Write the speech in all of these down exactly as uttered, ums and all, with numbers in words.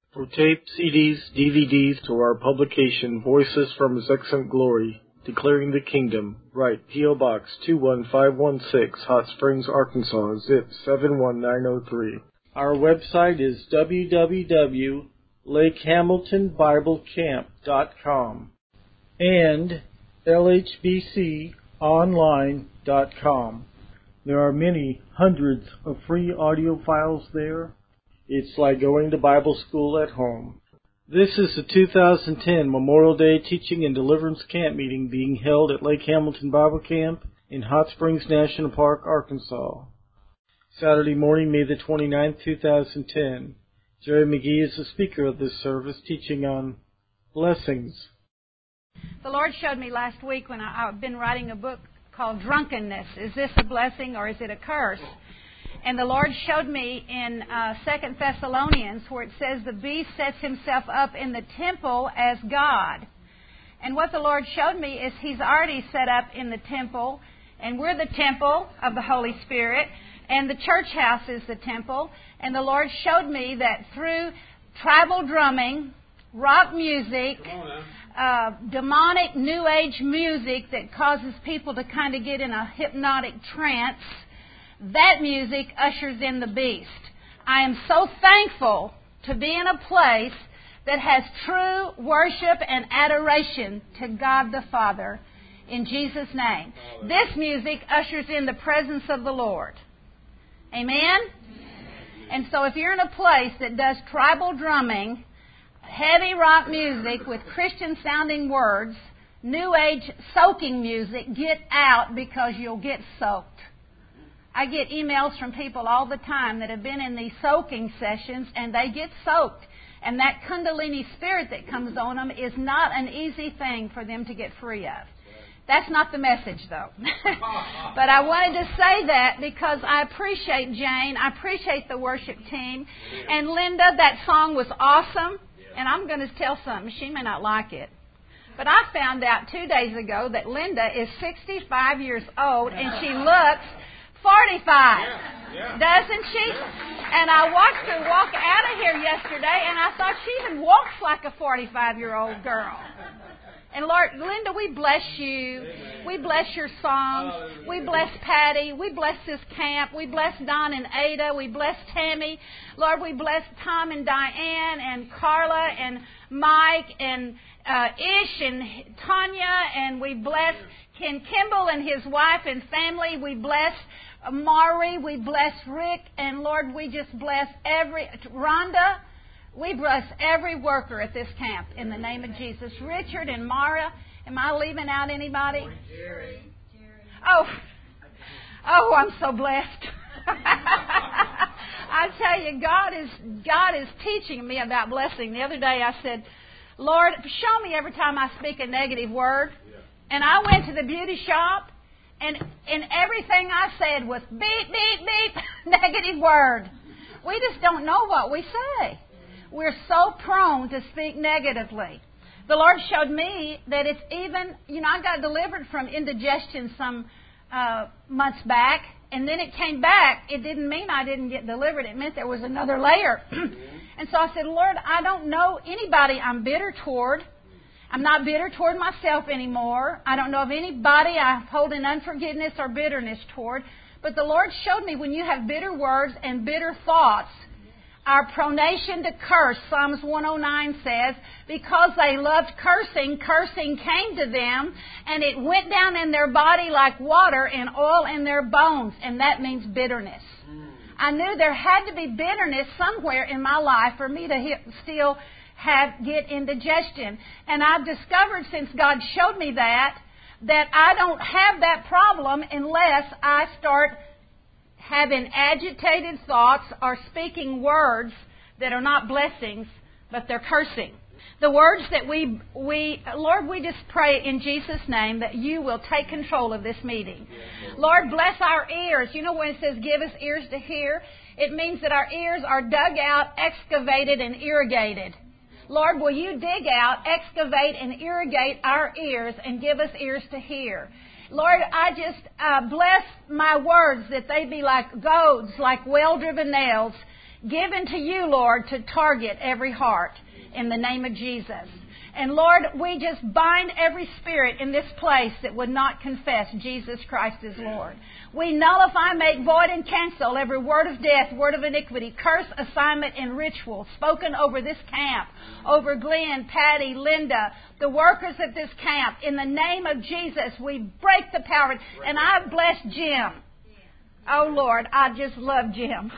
For tape, C Ds, D V Ds, to our publication, Voices from His Excellent Glory, Declaring the Kingdom, write P O. Box two one five one six, Hot Springs, Arkansas, zip seven one nine zero three. Our website is w w w dot lake hamilton bible camp dot com and l h b c online dot com. There are many hundreds of free audio files there. It's like going to Bible school at home. This is the two thousand ten Memorial Day Teaching and Deliverance Camp Meeting being held at Lake Hamilton Bible Camp in Hot Springs National Park, Arkansas. Saturday morning, May the twenty-ninth, two thousand ten. Jerry McGee is the speaker of this service, teaching on blessings. The Lord showed me last week when I, I've been writing a book called Drunkenness. Is this a blessing or is it a curse? And the Lord showed me in uh, Second Thessalonians where it says the beast sets himself up in the temple as God. And what the Lord showed me is He's already set up in the temple, and we're the temple of the Holy Spirit, and the church house is the temple. And the Lord showed me that through tribal drumming, rock music, uh, demonic New Age music that causes people to kind of get in a hypnotic trance, that music ushers in the beast. I am so thankful to be in a place that has true worship and adoration to God the Father in Jesus' name. This music ushers in the presence of the Lord. Amen? And so if you're in a place that does tribal drumming, heavy rock music with Christian-sounding words, New Age soaking music, get out because you'll get soaked. I get emails from people all the time that have been in these soaking sessions and they get soaked. And that Kundalini spirit that comes on them is not an easy thing for them to get free of. That's not the message, though. But I wanted to say that because I appreciate Jane. I appreciate the worship team. And Linda, that song was awesome. And I'm going to tell something. She may not like it. But I found out two days ago that Linda is sixty-five years old and she looks forty-five. Yeah, yeah. Doesn't she? And I watched her walk out of here yesterday, and I thought she even walks like a forty-five-year-old girl. And Lord, Linda, we bless you. Amen. We bless your songs. Hallelujah. We bless Patty. We bless this camp. We bless Don and Ada. We bless Tammy. Lord, we bless Tom and Diane and Carla and Mike and uh, Ish and Tanya. And we bless Ken Kimball and his wife and family. We bless Mari, we bless Rick, and Lord, we just bless every, Rhonda, we bless every worker at this camp in the name of Jesus. Richard and Mara, am I leaving out anybody? Jerry. Oh, oh, I'm so blessed. I tell you, God is, God is teaching me about blessing. The other day I said, Lord, show me every time I speak a negative word. And I went to the beauty shop, and and everything I said was beep, beep, beep, negative word. We just don't know what we say. We're so prone to speak negatively. The Lord showed me that it's even, you know, I got delivered from indigestion some uh, months back, and then it came back. It didn't mean I didn't get delivered. It meant there was another layer. And so I said, Lord, I don't know anybody I'm bitter toward. I'm not bitter toward myself anymore. I don't know of anybody I hold in unforgiveness or bitterness toward. But the Lord showed me when you have bitter words and bitter thoughts, our pronation to curse, Psalms one oh nine says, because they loved cursing, cursing came to them, and it went down in their body like water and oil in their bones. And that means bitterness. I knew there had to be bitterness somewhere in my life for me to hit, still have get indigestion. And I've discovered since God showed me that, that I don't have that problem unless I start having agitated thoughts or speaking words that are not blessings, but they're cursing. The words that we, we, Lord, we just pray in Jesus' name that you will take control of this meeting. Lord, bless our ears. You know when it says give us ears to hear, it means that our ears are dug out, excavated, and irrigated. Lord, will you dig out, excavate, and irrigate our ears and give us ears to hear? Lord, I just uh, bless my words that they be like goads, like well-driven nails, given to you, Lord, to target every heart in the name of Jesus. And Lord, we just bind every spirit in this place that would not confess Jesus Christ as Lord. We nullify, make void, and cancel every word of death, word of iniquity, curse, assignment, and ritual spoken over this camp, over Glenn, Patty, Linda, the workers at this camp. In the name of Jesus, we break the power. And I bless Jim. Oh, Lord, I just love Jim.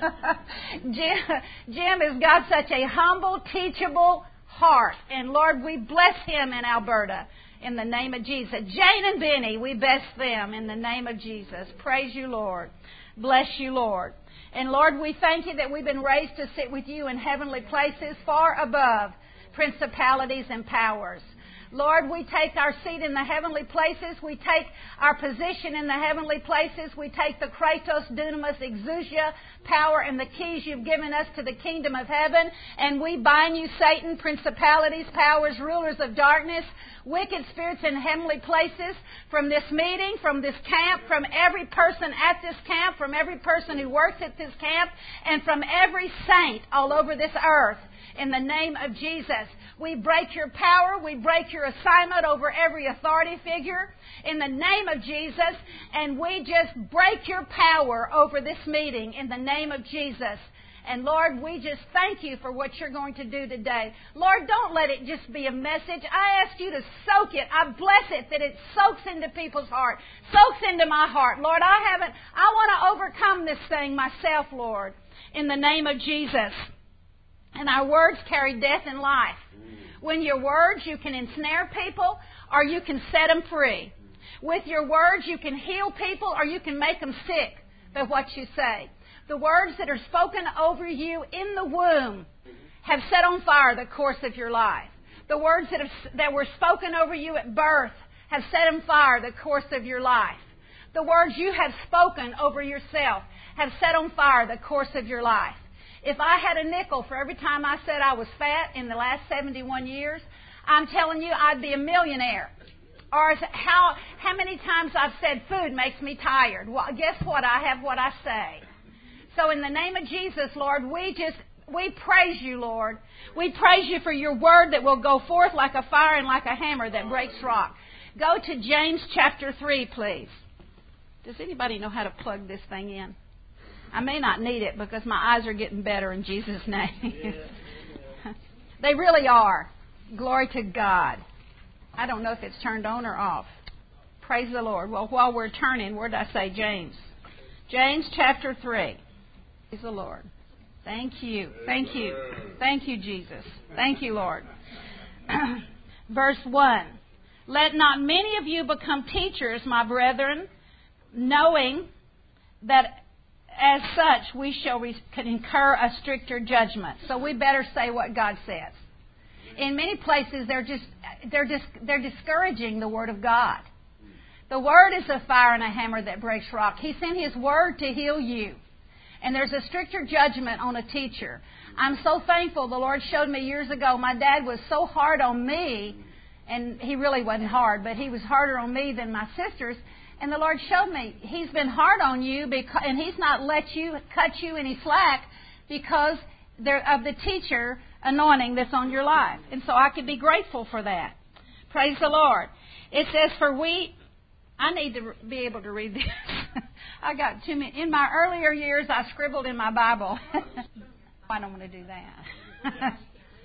Jim, Jim has got such a humble, teachable heart. And Lord, we bless him in Alberta in the name of Jesus. Jane and Benny, we bless them in the name of Jesus. Praise you, Lord. Bless you, Lord. And Lord, we thank you that we've been raised to sit with you in heavenly places far above principalities and powers. Lord, we take our seat in the heavenly places. We take our position in the heavenly places. We take the Kratos, Dunamis, Exousia, power and the keys you've given us to the kingdom of heaven. And we bind you, Satan, principalities, powers, rulers of darkness, wicked spirits in heavenly places, from this meeting, from this camp, from every person at this camp, from every person who works at this camp, and from every saint all over this earth. In the name of Jesus, we break your power. We break your assignment over every authority figure in the name of Jesus. And we just break your power over this meeting in the name of Jesus. And Lord, we just thank you for what you're going to do today. Lord, don't let it just be a message. I ask you to soak it. I bless it that it soaks into people's heart, soaks into my heart. Lord, I haven't, I want to overcome this thing myself, Lord, in the name of Jesus. And our words carry death and life. When your words, you can ensnare people or you can set them free. With your words, you can heal people or you can make them sick by what you say. The words that are spoken over you in the womb have set on fire the course of your life. The words that, have, that were spoken over you at birth have set on fire the course of your life. The words you have spoken over yourself have set on fire the course of your life. If I had a nickel for every time I said I was fat in the last seventy-one years, I'm telling you I'd be a millionaire. Or how how many times I've said food makes me tired. Well, guess what? I have what I say. So in the name of Jesus, Lord, we just, we praise you, Lord. We praise you for your word that will go forth like a fire and like a hammer that breaks rock. Go to James chapter three, please. Does anybody know how to plug this thing in? I may not need it because my eyes are getting better in Jesus' name. They really are. Glory to God. I don't know if it's turned on or off. Praise the Lord. Well, while we're turning, where did I say James? James chapter three. Praise the Lord. Thank you. Thank you. Thank you, Jesus. Thank you, Lord. Verse one. Let not many of you become teachers, my brethren, knowing that as such, we shall re- can incur a stricter judgment. So we better say what God says. In many places, they're just they're just they're discouraging the Word of God. The Word is a fire and a hammer that breaks rock. He sent His Word to heal you, and there's a stricter judgment on a teacher. I'm so thankful. The Lord showed me years ago. My dad was so hard on me, and he really wasn't hard, but he was harder on me than my sisters. And the Lord showed me He's been hard on you, because, and He's not let you cut you any slack because of the teacher anointing that's on your life. And so I could be grateful for that. Praise the Lord. It says, for we, I need to be able to read this. I got too many. In my earlier years, I scribbled in my Bible. I don't want to do that.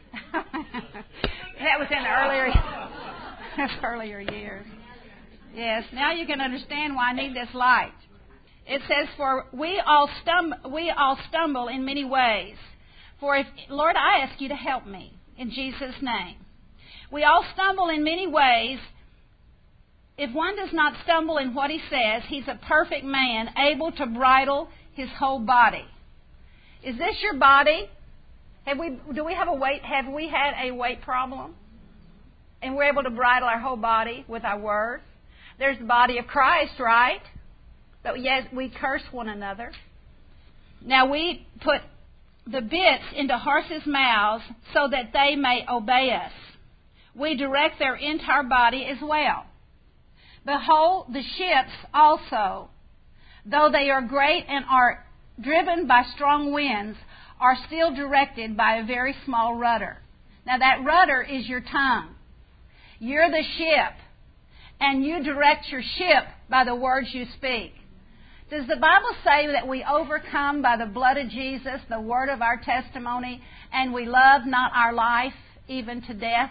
That was in the earlier, earlier years. Yes, now you can understand why I need this light. It says, for we all stum- we all stumble in many ways. For if, Lord, I ask you to help me in Jesus' name. We all stumble in many ways. If one does not stumble in what he says, he's a perfect man, able to bridle his whole body. Is this your body? Have we, do we have a weight, have we had a weight problem? And we're able to bridle our whole body with our words. There's the body of Christ, right? But yet we curse one another. Now we put the bits into horses' mouths so that they may obey us. We direct their entire body as well. Behold, the ships also, though they are great and are driven by strong winds, are still directed by a very small rudder. Now that rudder is your tongue. You're the ship, and you direct your ship by the words you speak. Does the Bible say that we overcome by the blood of Jesus, the word of our testimony, and we love not our life even to death?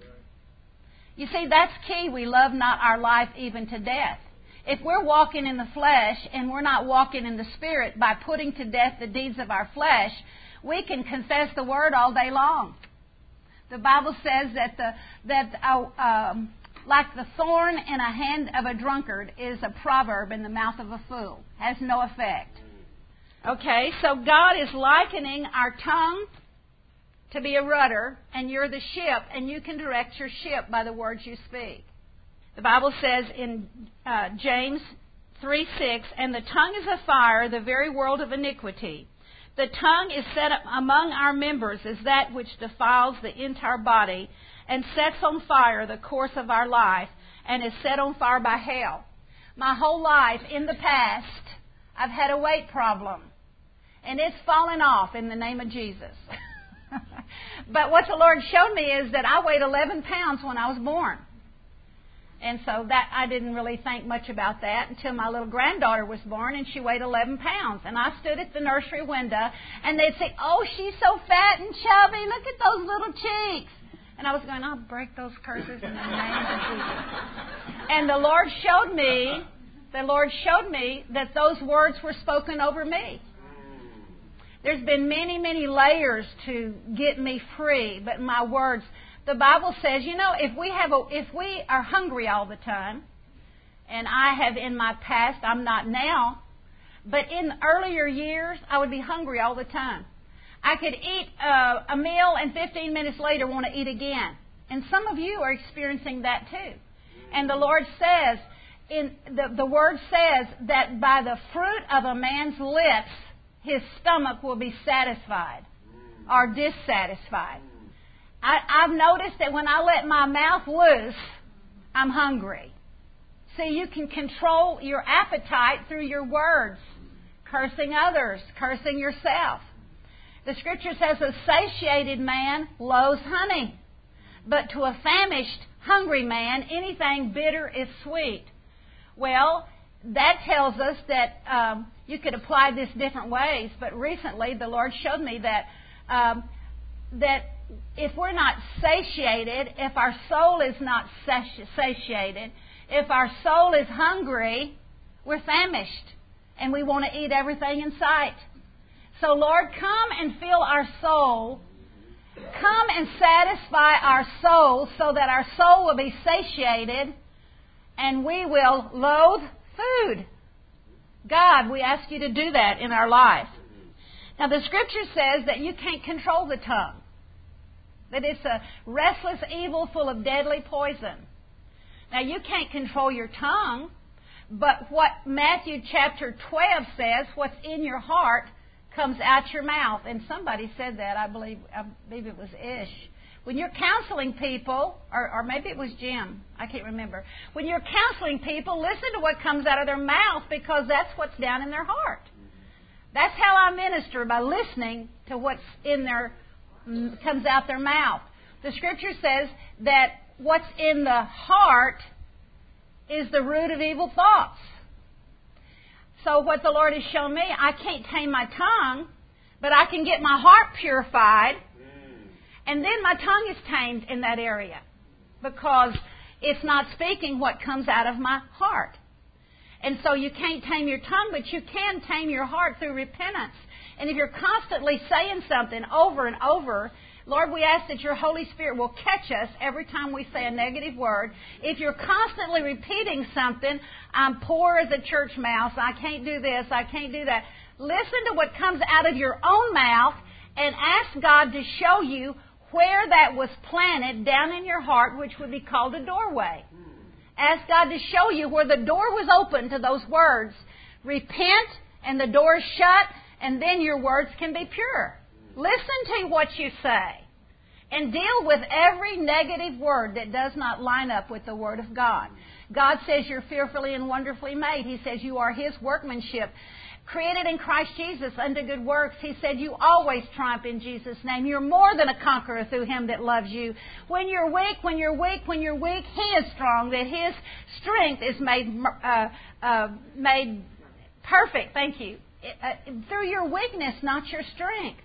You see, that's key. We love not our life even to death. If we're walking in the flesh and we're not walking in the Spirit by putting to death the deeds of our flesh, we can confess the word all day long. The Bible says that the that uh, um, like the thorn in a hand of a drunkard is a proverb in the mouth of a fool. Has no effect. Okay, so God is likening our tongue to be a rudder, and you're the ship, and you can direct your ship by the words you speak. The Bible says in uh, James three six, and the tongue is a fire, the very world of iniquity. The tongue is set up among our members as that which defiles the entire body and sets on fire the course of our life and is set on fire by hell. My whole life in the past, I've had a weight problem, and it's fallen off in the name of Jesus. But what the Lord showed me is that I weighed eleven pounds when I was born. And so that I didn't really think much about that until my little granddaughter was born, and she weighed eleven pounds. And I stood at the nursery window, and they'd say, "Oh, she's so fat and chubby. Look at those little cheeks." And I was going, "I'll break those curses in the name of Jesus." And the Lord showed me, the Lord showed me that those words were spoken over me. There's been many, many layers to get me free, but my words. The Bible says, you know, if we have a, if we are hungry all the time, and I have in my past, I'm not now, but in earlier years, I would be hungry all the time. I could eat uh, a meal and fifteen minutes later want to eat again. And some of you are experiencing that too. And the Lord says, in the, the Word says that by the fruit of a man's lips, his stomach will be satisfied or dissatisfied. I, I've noticed that when I let my mouth loose, I'm hungry. See, you can control your appetite through your words, cursing others, cursing yourself. The Scripture says a satiated man loathes honey, but to a famished, hungry man, anything bitter is sweet. Well, that tells us that um, you could apply this different ways, but recently the Lord showed me that um, that if we're not satiated, if our soul is not satiated, if our soul is hungry, we're famished and we want to eat everything in sight. So Lord, come and fill our soul. Come and satisfy our soul so that our soul will be satiated and we will loathe food. God, we ask you to do that in our life. Now the Scripture says that you can't control the tongue. That it's a restless evil full of deadly poison. Now, you can't control your tongue, but what Matthew chapter twelve says, what's in your heart comes out your mouth. And somebody said that, I believe I believe it was Ish. When you're counseling people, or, or maybe it was Jim, I can't remember. When you're counseling people, listen to what comes out of their mouth because that's what's down in their heart. That's how I minister, by listening to what's in their comes out their mouth. The Scripture says that what's in the heart is the root of evil thoughts. So what the Lord has shown me, I can't tame my tongue, but I can get my heart purified, and then my tongue is tamed in that area because it's not speaking what comes out of my heart. And so you can't tame your tongue, but you can tame your heart through repentance. And if you're constantly saying something over and over, Lord, we ask that your Holy Spirit will catch us every time we say a negative word. If you're constantly repeating something, I'm poor as a church mouse, I can't do this, I can't do that. Listen to what comes out of your own mouth and ask God to show you where that was planted down in your heart, which would be called a doorway. Ask God to show you where the door was open to those words. Repent and the door is shut, and then your words can be pure. Listen to what you say and deal with every negative word that does not line up with the Word of God. God says you're fearfully and wonderfully made. He says you are His workmanship. created in Christ Jesus unto good works. He said you always triumph in Jesus' name. You're more than a conqueror through Him that loves you. When you're weak, when you're weak, when you're weak, He is strong, that His strength is made uh, uh, made perfect. Thank you. Uh, through your weakness, not your strength.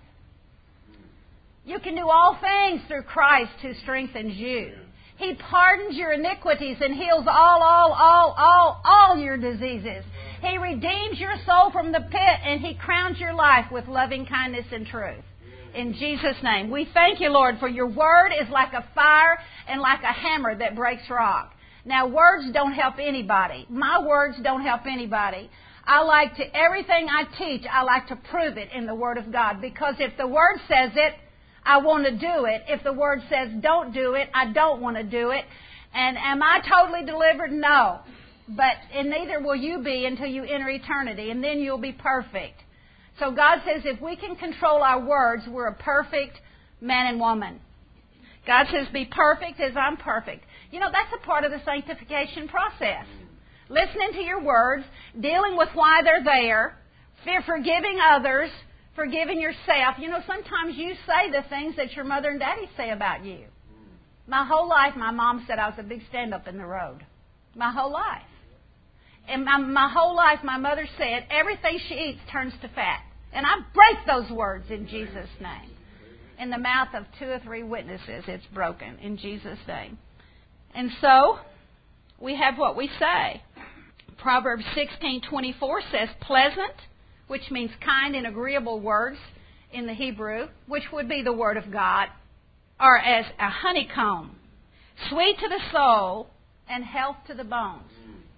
You can do all things through Christ who strengthens you. He pardons your iniquities and heals all, all, all, all, all your diseases. He redeems your soul from the pit and He crowns your life with loving kindness and truth. In Jesus' name. We thank you, Lord, for your word is like a fire and like a hammer that breaks rock. Now, words don't help anybody. My words don't help anybody. I like to, everything I teach, I like to prove it in the Word of God. Because if the Word says it, I want to do it. If the Word says don't do it, I don't want to do it. And am I totally delivered? No. But and neither will you be until you enter eternity, and then you'll be perfect. So God says if we can control our words, we're a perfect man and woman. God says be perfect as I'm perfect. You know, that's a part of the sanctification process. Listening to your words, dealing with why they're there, forgiving others, forgiving yourself. You know, sometimes you say the things that your mother and daddy say about you. My whole life, my mom said I was a big stand-up in the road. My whole life. And my, my whole life, my mother said, everything she eats turns to fat. And I break those words in Jesus' name. In the mouth of two or three witnesses, it's broken in Jesus' name. And so, we have what we say. Proverbs sixteen twenty-four says, pleasant, which means kind and agreeable words in the Hebrew, which would be the Word of God, are as a honeycomb, sweet to the soul and health to the bones.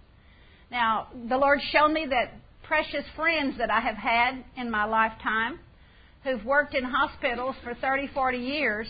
Now, the Lord showed me that precious friends that I have had in my lifetime who've worked in hospitals for thirty, forty years,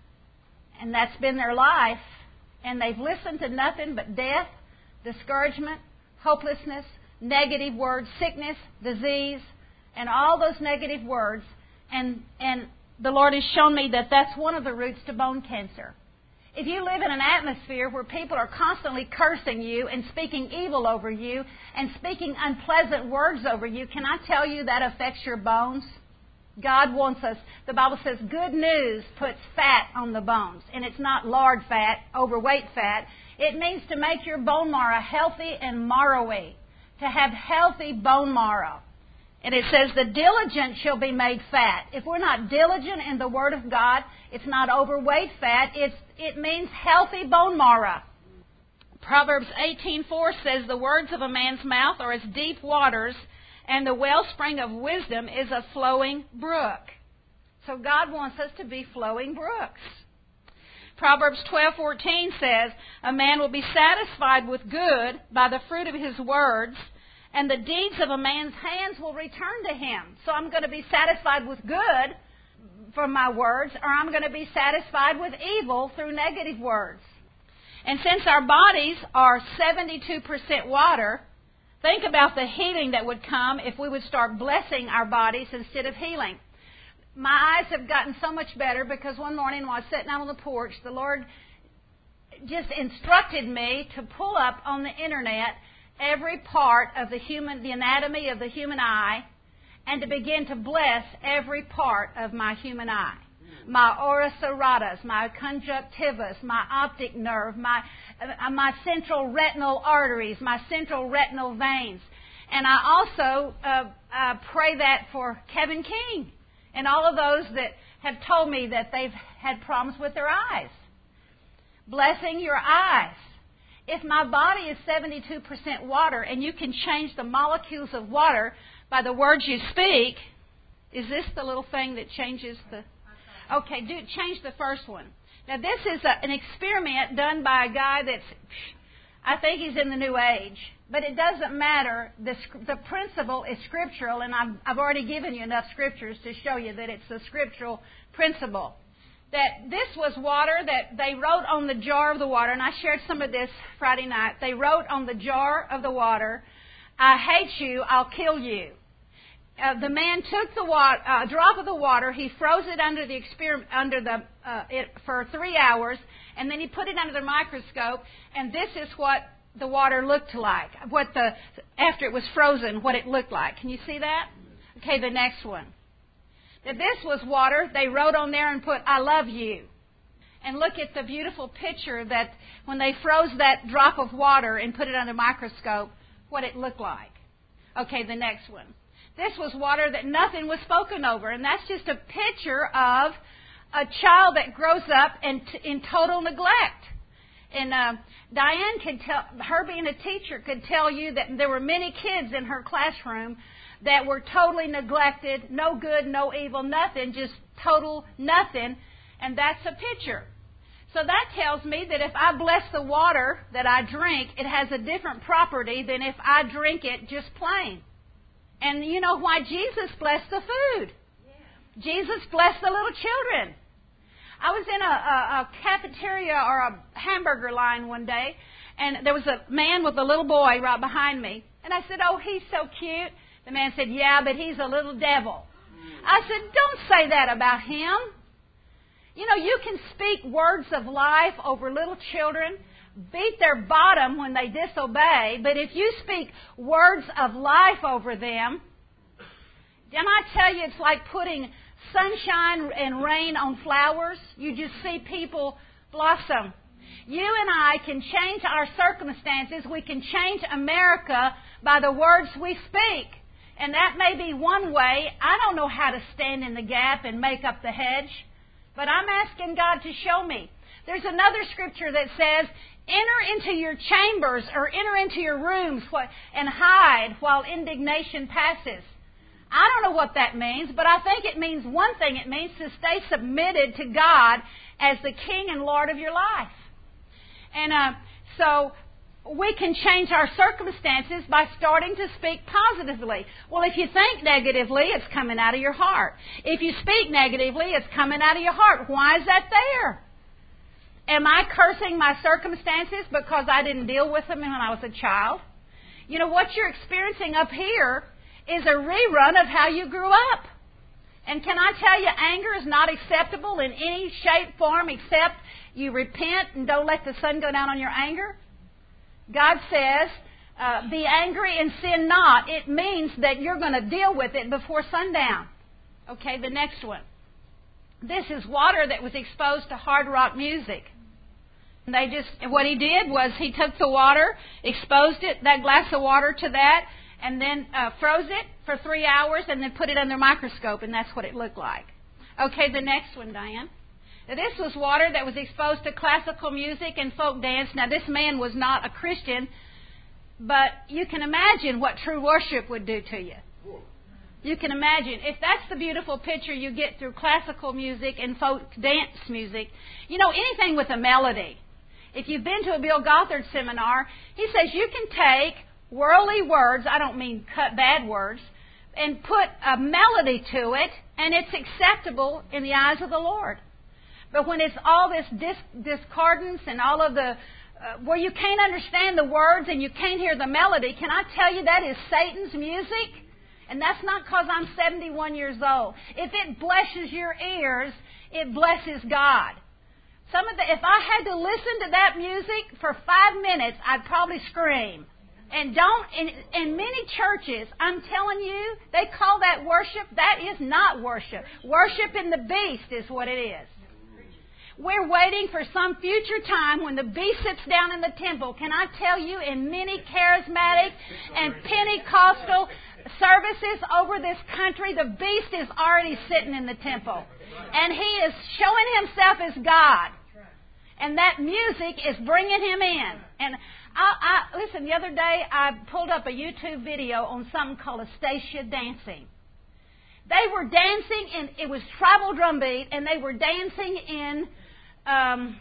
and that's been their life, and they've listened to nothing but death, discouragement, hopelessness, negative words, sickness, disease, and all those negative words. And, and the Lord has shown me that that's one of the roots to bone cancer. If you live in an atmosphere where people are constantly cursing you and speaking evil over you and speaking unpleasant words over you, can I tell you that affects your bones? God wants us, the Bible says, good news puts fat on the bones. And it's not lard fat, overweight fat. It means to make your bone marrow healthy and marrowy, to have healthy bone marrow. And it says, the diligent shall be made fat. If we're not diligent in the Word of God, it's not overweight fat. It's, it means healthy bone marrow. Proverbs eighteen four says, the words of a man's mouth are as deep waters, and the wellspring of wisdom is a flowing brook. So God wants us to be flowing brooks. Proverbs twelve fourteen says, a man will be satisfied with good by the fruit of his words, and the deeds of a man's hands will return to him. So I'm going to be satisfied with good from my words, or I'm going to be satisfied with evil through negative words. And since our bodies are seventy-two percent water, think about the healing that would come if we would start blessing our bodies instead of healing. My eyes have gotten so much better because one morning while I was sitting out on the porch, the Lord just instructed me to pull up on the internet every part of the human, the anatomy of the human eye, and to begin to bless every part of my human eye. My ora serratus, my conjunctivus, my optic nerve, my uh, my central retinal arteries, my central retinal veins. And I also uh, uh, pray that for Kevin King and all of those that have told me that they've had problems with their eyes. Blessing your eyes. If my body is seventy-two percent water and you can change the molecules of water by the words you speak, is this the little thing that changes the... Okay, do change the first one. Now, this is a, an experiment done by a guy that's, I think he's in the New Age, but it doesn't matter. The, the principle is scriptural, and I've, I've already given you enough scriptures to show you that it's a scriptural principle. That this was water that they wrote on the jar of the water, and I shared some of this Friday night. They wrote on the jar of the water, I hate you, I'll kill you. Uh, the man took the water, a uh, drop of the water, he froze it under the experiment, under the uh, it for three hours, and then he put it under the microscope, and this is what the water looked like. What the after it was frozen, what it looked like. Can you see that? Okay, the next one. That this was water, they wrote on there and put, I love you. And look at the beautiful picture that when they froze that drop of water and put it under a microscope, what it looked like. Okay, the next one. This was water that nothing was spoken over, and that's just a picture of a child that grows up in, in total neglect. And uh, Diane could tell, her being a teacher, could tell you that there were many kids in her classroom that were totally neglected, no good, no evil, nothing, just total nothing, and that's a picture. So that tells me that if I bless the water that I drink, it has a different property than if I drink it just plain. And you know why Jesus blessed the food? Yeah. Jesus blessed the little children. I was in a, a, a cafeteria or a hamburger line one day, and there was a man with a little boy right behind me. And I said, oh, he's so cute. The man said, yeah, but he's a little devil. I said, don't say that about him. You know, you can speak words of life over little children, beat their bottom when they disobey, but if you speak words of life over them, then I tell you, it's like putting sunshine and rain on flowers. You just see people blossom. You and I can change our circumstances. We can change America by the words we speak. And that may be one way. I don't know how to stand in the gap and make up the hedge, but I'm asking God to show me. There's another scripture that says, enter into your chambers or enter into your rooms and hide while indignation passes. I don't know what that means, but I think it means one thing. It means to stay submitted to God as the King and Lord of your life. And uh, so we can change our circumstances by starting to speak positively. Well, if you think negatively, it's coming out of your heart. If you speak negatively, it's coming out of your heart. Why is that there? Am I cursing my circumstances because I didn't deal with them when I was a child? You know, what you're experiencing up here is a rerun of how you grew up. And can I tell you, anger is not acceptable in any shape, form, except you repent and don't let the sun go down on your anger. God says, uh, be angry and sin not. It means that you're going to deal with it before sundown. Okay, the next one. This is water that was exposed to hard rock music. And they just, what he did was he took the water, exposed it, that glass of water to that, and then uh, froze it for three hours and then put it under a microscope, and that's what it looked like. Okay, the next one, Diane. Now, this was water that was exposed to classical music and folk dance. Now, this man was not a Christian, but you can imagine what true worship would do to you. You can imagine. If that's the beautiful picture you get through classical music and folk dance music, you know, anything with a melody. If you've been to a Bill Gothard seminar, he says you can take worldly words, I don't mean cut bad words, and put a melody to it, and it's acceptable in the eyes of the Lord. But when it's all this dis- discordance and all of the, uh, where you can't understand the words and you can't hear the melody, can I tell you that is Satan's music? And that's not because I'm seventy-one years old. If it blesses your ears, it blesses God. Some of the, if I had to listen to that music for five minutes, I'd probably scream. And don't, in, in many churches, I'm telling you, they call that worship. That is not worship. Worship in the beast is what it is. We're waiting for some future time when the beast sits down in the temple. Can I tell you, in many charismatic and Pentecostal services over this country, the beast is already sitting in the temple. And he is showing himself as God. And that music is bringing him in. And I, I listen, the other day I pulled up a YouTube video on something called Astacia dancing. They were dancing in, it was tribal drum beat, and they were dancing in, um,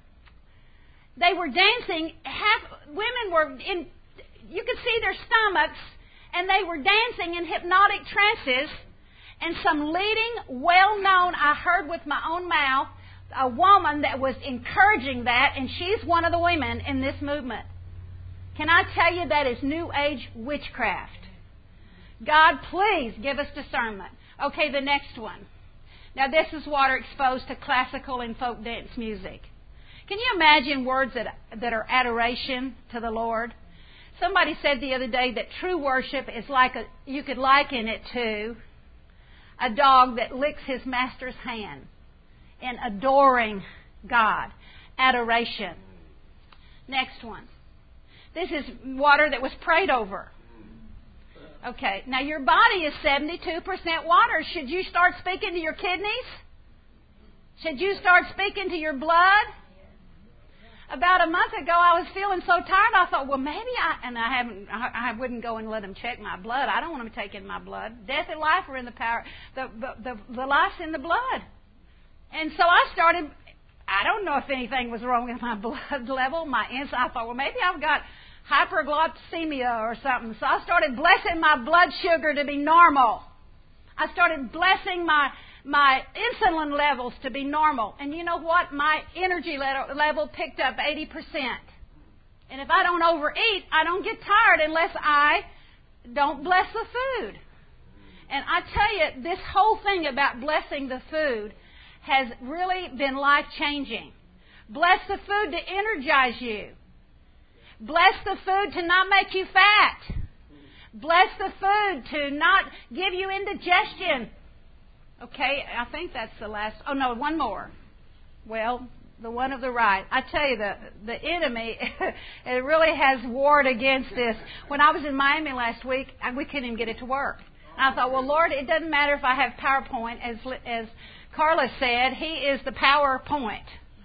they were dancing, half, women were in, you could see their stomachs, and they were dancing in hypnotic trances, and some leading, well-known, I heard with my own mouth, a woman that was encouraging that, and she's one of the women in this movement. Can I tell you that is New Age witchcraft? God, please give us discernment. Okay, the next one. Now, this is water exposed to classical and folk dance music. Can you imagine words that, that are adoration to the Lord? Somebody said the other day that true worship is like a, you could liken it to a dog that licks his master's hand in adoring God. Adoration. Next one. This is water that was prayed over. Okay, now your body is seventy-two percent water. Should you start speaking to your kidneys? Should you start speaking to your blood? About a month ago, I was feeling so tired, I thought, well, maybe I, and I haven't, I, I wouldn't go and let them check my blood. I don't want them taking my blood. Death and life are in the power, the, the, the, the life's in the blood. And so I started, I don't know if anything was wrong with my blood level, my inside. I thought, well, maybe I've got hyperglycemia or something. So I started blessing my blood sugar to be normal. I started blessing my my insulin levels to be normal. And you know what? My energy level picked up eighty percent. And if I don't overeat, I don't get tired unless I don't bless the food. And I tell you, this whole thing about blessing the food has really been life-changing. Bless the food to energize you. Bless the food to not make you fat. Bless the food to not give you indigestion. Okay, I think that's the last. Oh, no, one more. Well, the one of the right. I tell you, the, the enemy, it really has warred against this. When I was in Miami last week, we couldn't even get it to work. And I thought, well, Lord, it doesn't matter if I have PowerPoint. As, as Carla said, He is the PowerPoint.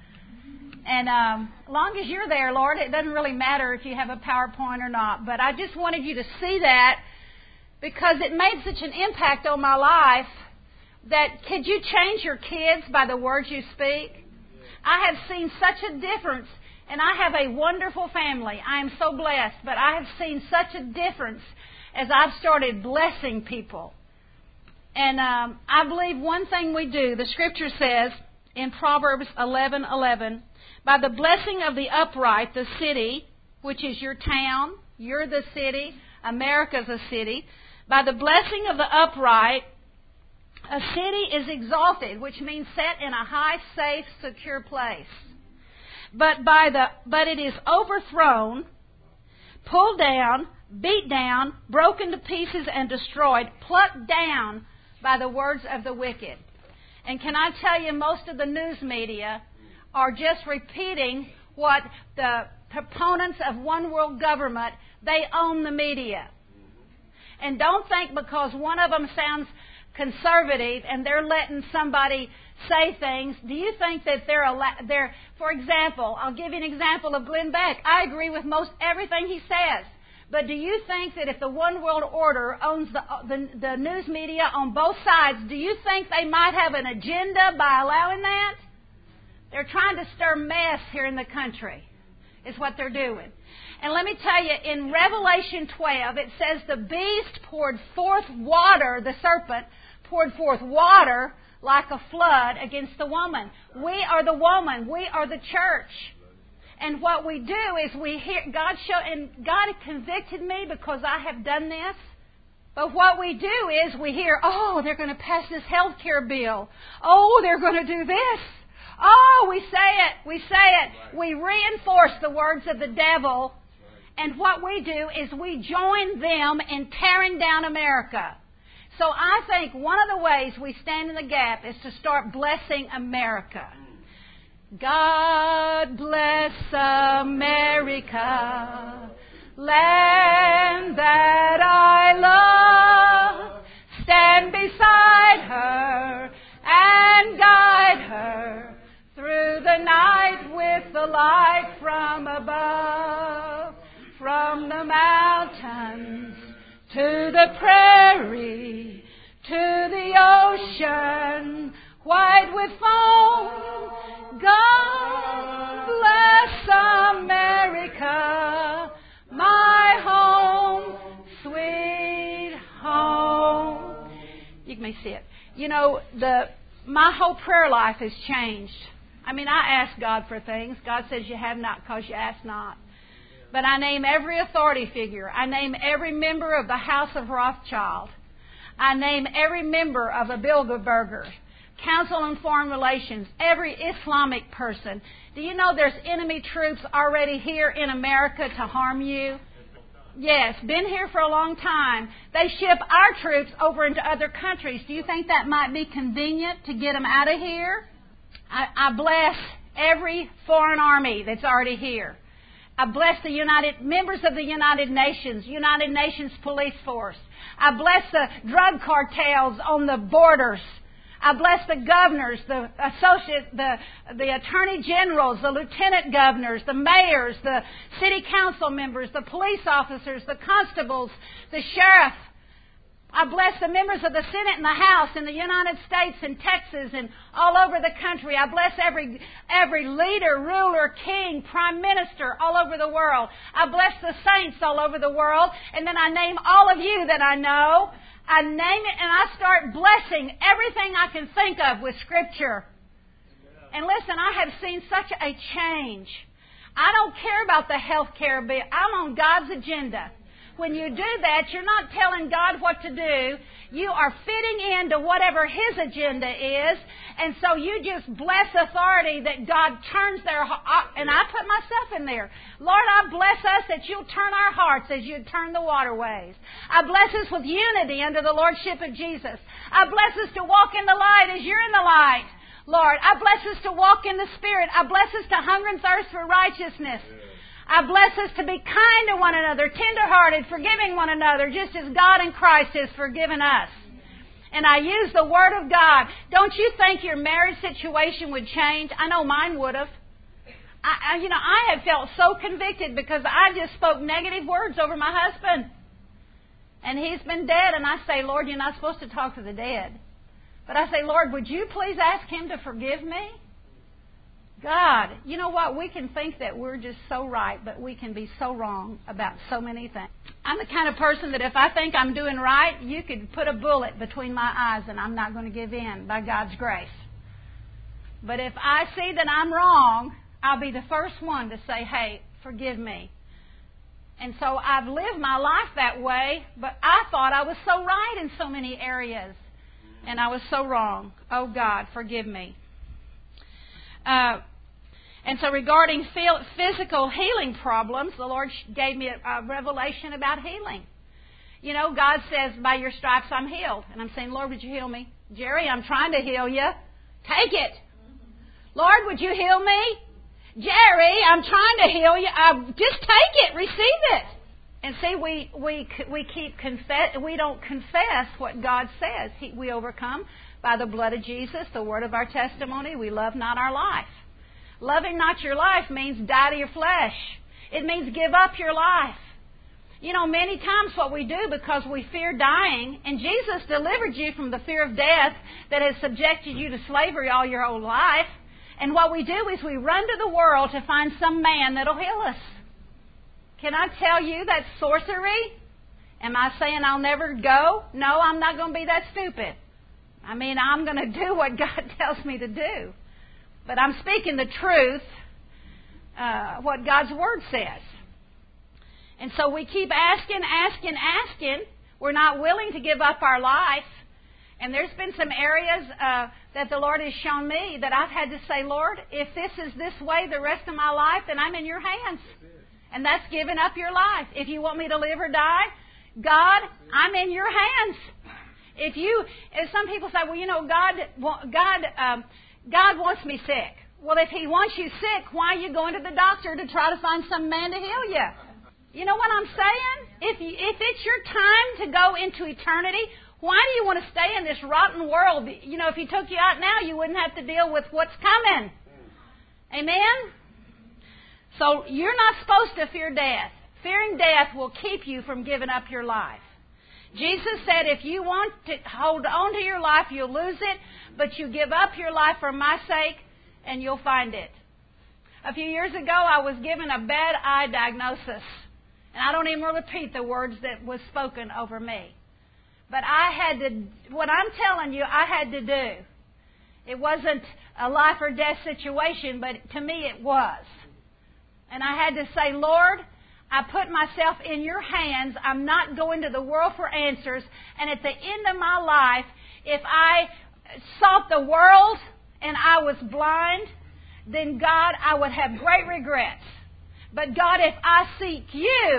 And um, as long as you're there, Lord, it doesn't really matter if you have a PowerPoint or not. But I just wanted you to see that because it made such an impact on my life that could you change your kids by the words you speak? I have seen such a difference, and I have a wonderful family. I am so blessed, but I have seen such a difference as I've started blessing people. And um, I believe one thing we do, the Scripture says in Proverbs eleven eleven, by the blessing of the upright, the city, which is your town, you're the city, America's a city, by the blessing of the upright, a city is exalted, which means set in a high, safe, secure place. But by the but it is overthrown, pulled down, beat down, broken to pieces, and destroyed, plucked down by the words of the wicked. And can I tell you, most of the news media are just repeating what the proponents of one world government, they own the media. And don't think because one of them sounds conservative and they're letting somebody say things, do you think that they're, they're, for example, I'll give you an example of Glenn Beck. I agree with most everything he says. But do you think that if the One World Order owns the, the, the news media on both sides, do you think they might have an agenda by allowing that? They're trying to stir mess here in the country, is what they're doing. And let me tell you, in Revelation twelve, it says the beast poured forth water, the serpent poured forth water like a flood against the woman. We are the woman. We are the church. And what we do is we hear, God show, and God convicted me because I have done this. But what we do is we hear, oh, they're going to pass this health care bill. Oh, they're going to do this. Oh, we say it. We say it. We reinforce the words of the devil. And what we do is we join them in tearing down America. So I think one of the ways we stand in the gap is to start blessing America. God bless America, land that I love. Stand beside her and guide her through the night with the light from above. From the mountains to the prairie, to the ocean, white with foam, God bless America, my home, sweet home. You may see it. You know, the my whole prayer life has changed. I mean, I ask God for things. God says you have not because you ask not. But I name every authority figure. I name every member of the House of Rothschild. I name every member of a Bilderberger, Council on Foreign Relations, every Islamic person. Do you know there's enemy troops already here in America to harm you? Yes, been here for a long time. They ship our troops over into other countries. Do you think that might be convenient to get them out of here? I, I bless every foreign army that's already here. I bless the United members of the United Nations, United Nations Police Force. I bless the drug cartels on the borders. I bless the governors, the associate, the the attorney generals, the lieutenant governors, the mayors, the city council members, the police officers, the constables, the sheriff. I bless the members of the Senate and the House in the United States and Texas and all over the country. I bless every every leader, ruler, king, prime minister all over the world. I bless the saints all over the world. And then I name all of you that I know. I name it and I start blessing everything I can think of with Scripture. And listen, I have seen such a change. I don't care about the health care bill. I'm on God's agenda. When you do that, you're not telling God what to do. You are fitting into whatever His agenda is. And so you just bless authority that God turns their heart. And I put myself in there. Lord, I bless us that you'll turn our hearts as you turn the waterways. I bless us with unity under the Lordship of Jesus. I bless us to walk in the light as you're in the light. Lord, I bless us to walk in the Spirit. I bless us to hunger and thirst for righteousness. I bless us to be kind to one another, tender-hearted, forgiving one another, just as God in Christ has forgiven us. And I use the Word of God. Don't you think your marriage situation would change? I know mine would have. I, you know, I have felt so convicted because I just spoke negative words over my husband. And he's been dead, and I say, Lord, you're not supposed to talk to the dead. But I say, Lord, would you please ask Him to forgive me? God, you know what? We can think that we're just so right, but we can be so wrong about so many things. I'm the kind of person that if I think I'm doing right, you could put a bullet between my eyes and I'm not going to give in by God's grace. But if I see that I'm wrong, I'll be the first one to say, hey, forgive me. And so I've lived my life that way, but I thought I was so right in so many areas. And I was so wrong. Oh, God, forgive me. Uh, and so regarding physical healing problems, the Lord gave me a, a revelation about healing. You know, God says, by your stripes I'm healed. And I'm saying, Lord, would you heal me? Jerry, I'm trying to heal you. Take it. Lord, would you heal me? Jerry, I'm trying to heal you. Uh, just take it. Receive it. And see, we we we keep confess. We don't confess what God says. He, we overcome by the blood of Jesus, the word of our testimony. We love not our life. Loving not your life means die to your flesh. It means give up your life. You know, many times what we do because we fear dying, and Jesus delivered you from the fear of death that has subjected you to slavery all your whole life. And what we do is we run to the world to find some man that'll heal us. Can I tell you that's sorcery? Am I saying I'll never go? No, I'm not going to be that stupid. I mean, I'm going to do what God tells me to do. But I'm speaking the truth, uh, what God's Word says. And so we keep asking, asking, asking. We're not willing to give up our life. And there's been some areas uh, that the Lord has shown me that I've had to say, Lord, if this is this way the rest of my life, then I'm in your hands. And that's giving up your life. If you want me to live or die, God, I'm in your hands. If you, as some people say, well, you know, God, God, um, God wants me sick. Well, if He wants you sick, why are you going to the doctor to try to find some man to heal you? You know what I'm saying? If you, if it's your time to go into eternity, why do you want to stay in this rotten world? You know, if He took you out now, you wouldn't have to deal with what's coming. Amen? So you're not supposed to fear death. Fearing death will keep you from giving up your life. Jesus said if you want to hold on to your life, you'll lose it, but you give up your life for my sake, and you'll find it. A few years ago, I was given a bad eye diagnosis, and I don't even repeat the words that was spoken over me. But I had to, what I'm telling you, I had to do. It wasn't a life or death situation, but to me it was. And I had to say, Lord, I put myself in your hands. I'm not going to the world for answers. And at the end of my life, if I sought the world and I was blind, then God, I would have great regrets. But God, if I seek you,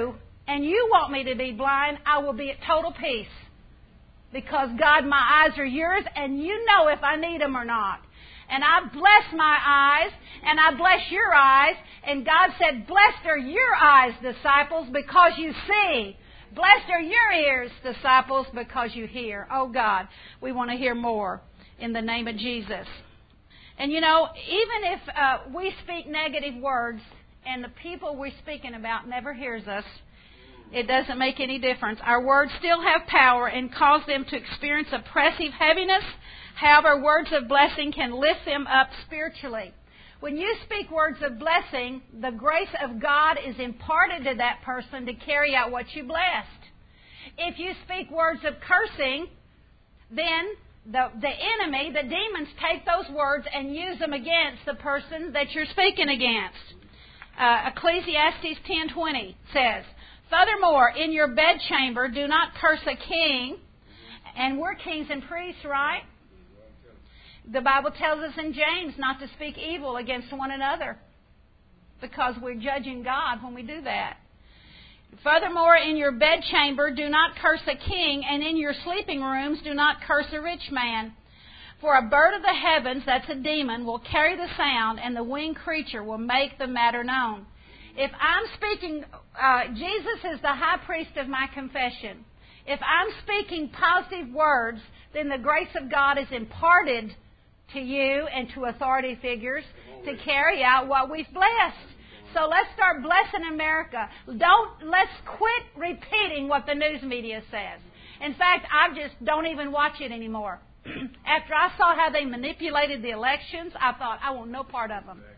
and you want me to be blind, I will be at total peace. Because, God, my eyes are yours, and you know if I need them or not. And I bless my eyes, and I bless your eyes. And God said, blessed are your eyes, disciples, because you see. Blessed are your ears, disciples, because you hear. Oh, God, we want to hear more in the name of Jesus. And, you know, even if uh, we speak negative words and the people we're speaking about never hears us, it doesn't make any difference. Our words still have power and cause them to experience oppressive heaviness. However, words of blessing can lift them up spiritually. When you speak words of blessing, the grace of God is imparted to that person to carry out what you blessed. If you speak words of cursing, then the, the enemy, the demons, take those words and use them against the person that you're speaking against. Uh, Ecclesiastes ten twenty says, furthermore, in your bedchamber do not curse a king. And we're kings and priests, right? The Bible tells us in James not to speak evil against one another, because we're judging God when we do that. Furthermore, in your bedchamber do not curse a king, and in your sleeping rooms do not curse a rich man. For a bird of the heavens, that's a demon, will carry the sound, and the winged creature will make the matter known. If I'm speaking, uh, Jesus is the high priest of my confession. If I'm speaking positive words, then the grace of God is imparted to you and to authority figures to carry out what we've blessed. So let's start blessing America. Don't let's quit repeating what the news media says. In fact, I just don't even watch it anymore. After I saw how they manipulated the elections, I thought, I want no part of them.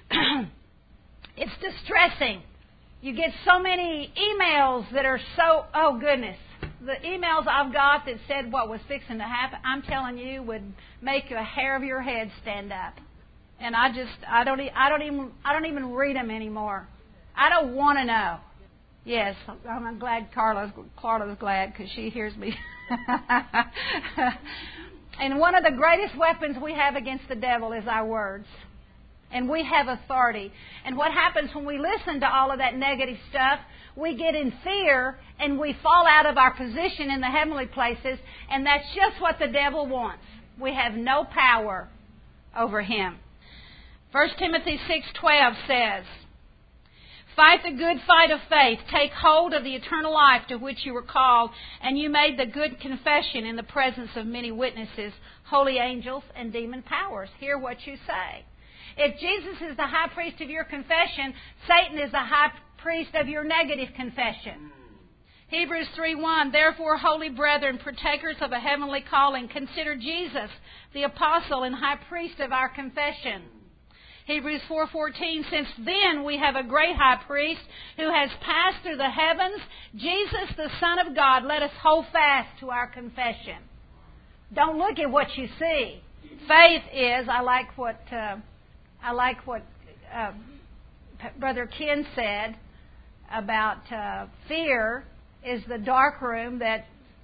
It's distressing. You get so many emails that are so, oh goodness. The emails I've got that said what was fixing to happen, I'm telling you, would make a hair of your head stand up. And I just, I don't, I don't even, I don't even read them anymore. I don't want to know. Yes, I'm glad Carla's, Carla's glad because she hears me. And one of the greatest weapons we have against the devil is our words. And we have authority. And what happens when we listen to all of that negative stuff, we get in fear and we fall out of our position in the heavenly places. And that's just what the devil wants. We have no power over him. First Timothy six twelve says, fight the good fight of faith. Take hold of the eternal life to which you were called, and you made the good confession in the presence of many witnesses, holy angels, and demon powers. Hear what you say. If Jesus is the high priest of your confession, Satan is the high priest of your negative confession. Hebrews three one, therefore, holy brethren, partakers of a heavenly calling, consider Jesus, the apostle and high priest of our confession. Hebrews four fourteen, since then we have a great high priest who has passed through the heavens, Jesus, the Son of God. Let us hold fast to our confession. Don't look at what you see. Faith is, I like what uh, I like what uh, Brother Ken said about uh, fear is the dark room that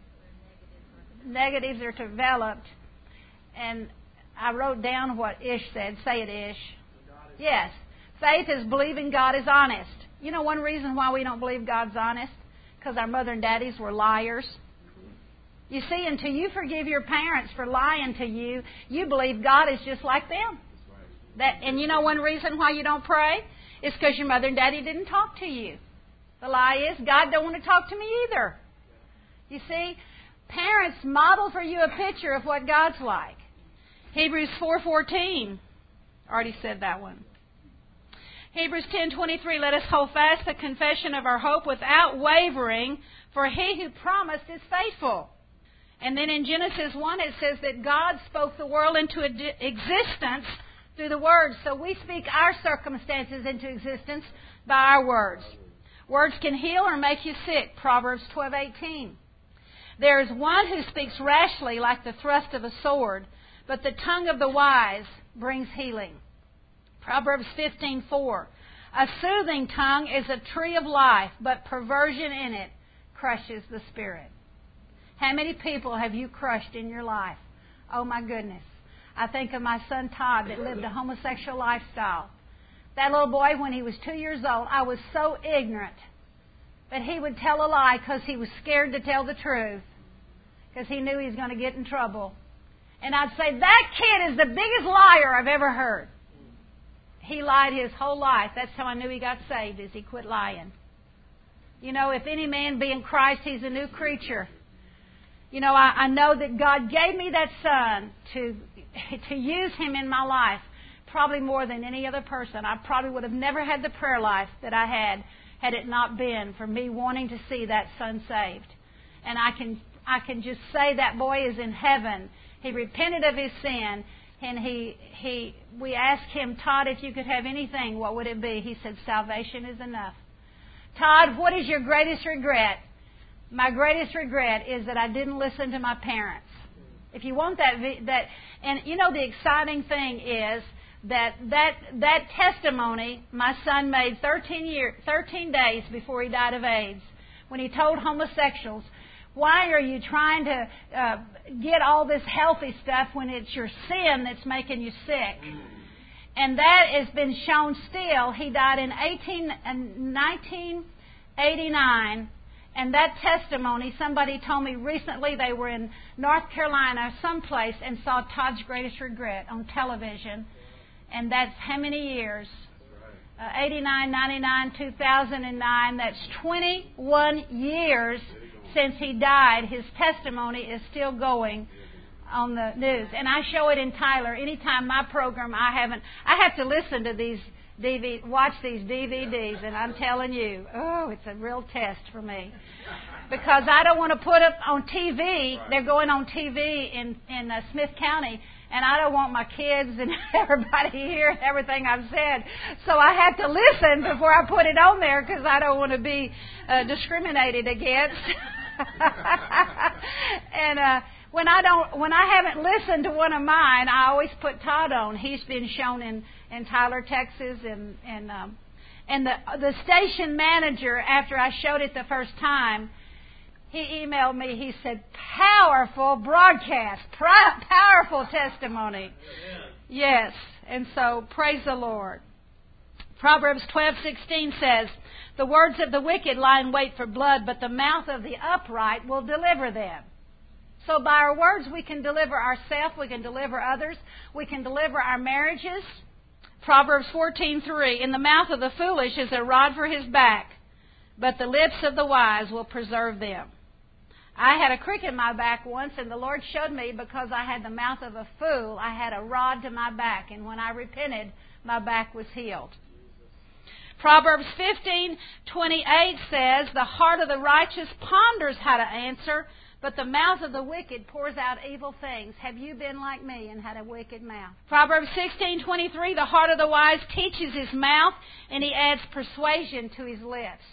negatives are developed. And I wrote down what Ish said. Say it, Ish. Yes. Faith is believing God is honest. You know one reason why we don't believe God's honest? Because our mother and daddies were liars. You see, until you forgive your parents for lying to you, you believe God is just like them. That, and you know one reason why you don't pray? It's because your mother and daddy didn't talk to you. The lie is, God don't want to talk to me either. You see, parents model for you a picture of what God's like. Hebrews four fourteen. Already said that one. Hebrews ten twenty-three, let us hold fast the confession of our hope without wavering, for he who promised is faithful. And then in Genesis one it says that God spoke the world into existence through the words. So we speak our circumstances into existence by our words. Words can heal or make you sick. Proverbs twelve eighteen. There is one who speaks rashly like the thrust of a sword, but the tongue of the wise brings healing. Proverbs fifteen four. A soothing tongue is a tree of life, but perversion in it crushes the spirit. How many people have you crushed in your life? Oh my goodness. I think of my son Todd that lived a homosexual lifestyle. That little boy, when he was two years old, I was so ignorant But he would tell a lie because he was scared to tell the truth, because he knew he was going to get in trouble. And I'd say, that kid is the biggest liar I've ever heard. He lied his whole life. That's how I knew he got saved, is he quit lying. You know, if any man be in Christ, he's a new creature. You know, I, I know that God gave me that son to to use him in my life, probably more than any other person. I probably would have never had the prayer life that I had had it not been for me wanting to see that son saved. And I can I can just say that boy is in heaven. He repented of his sin, and he he we asked him, Todd, if you could have anything, what would it be? He said, salvation is enough. Todd, what is your greatest regret? My greatest regret is that I didn't listen to my parents. If you want that, that, and you know the exciting thing is that that that testimony my son made thirteen year, thirteen days before he died of AIDS, when he told homosexuals, why are you trying to uh, get all this healthy stuff when it's your sin that's making you sick? And that has been shown still. He died in nineteen eighty-nine. And that testimony, somebody told me recently they were in North Carolina someplace and saw Todd's Greatest Regret on television. And that's how many years? Uh, eighty-nine, ninety-nine, two thousand nine. That's twenty-one years since he died. His testimony is still going on the news. And I show it in Tyler. Anytime my program, I haven't, I have to listen to these D V D, watch these D V Ds, and I'm telling you, oh, it's a real test for me. Because I don't want to put it on T V. They're going on T V in, in uh, Smith County, and I don't want my kids and everybody hearing everything I've said. So I have to listen before I put it on there, because I don't want to be uh, discriminated against. and uh, when I don't, when I haven't listened to one of mine, I always put Todd on. He's been shown in, in Tyler, Texas, and and um, and the the station manager, after I showed it the first time, he emailed me. He said, "Powerful broadcast, powerful testimony." Yes, and so praise the Lord. Proverbs twelve sixteen says, "The words of the wicked lie in wait for blood, but the mouth of the upright will deliver them." So by our words we can deliver ourselves, we can deliver others, we can deliver our marriages. Proverbs fourteen three, "In the mouth of the foolish is a rod for his back, but the lips of the wise will preserve them." I had a crick in my back once, and the Lord showed me, because I had the mouth of a fool, I had a rod to my back, and when I repented, my back was healed. Proverbs fifteen twenty-eight says, "The heart of the righteous ponders how to answer, but the mouth of the wicked pours out evil things." Have you been like me and had a wicked mouth? Proverbs sixteen twenty-three, "The heart of the wise teaches his mouth, and he adds persuasion to his lips."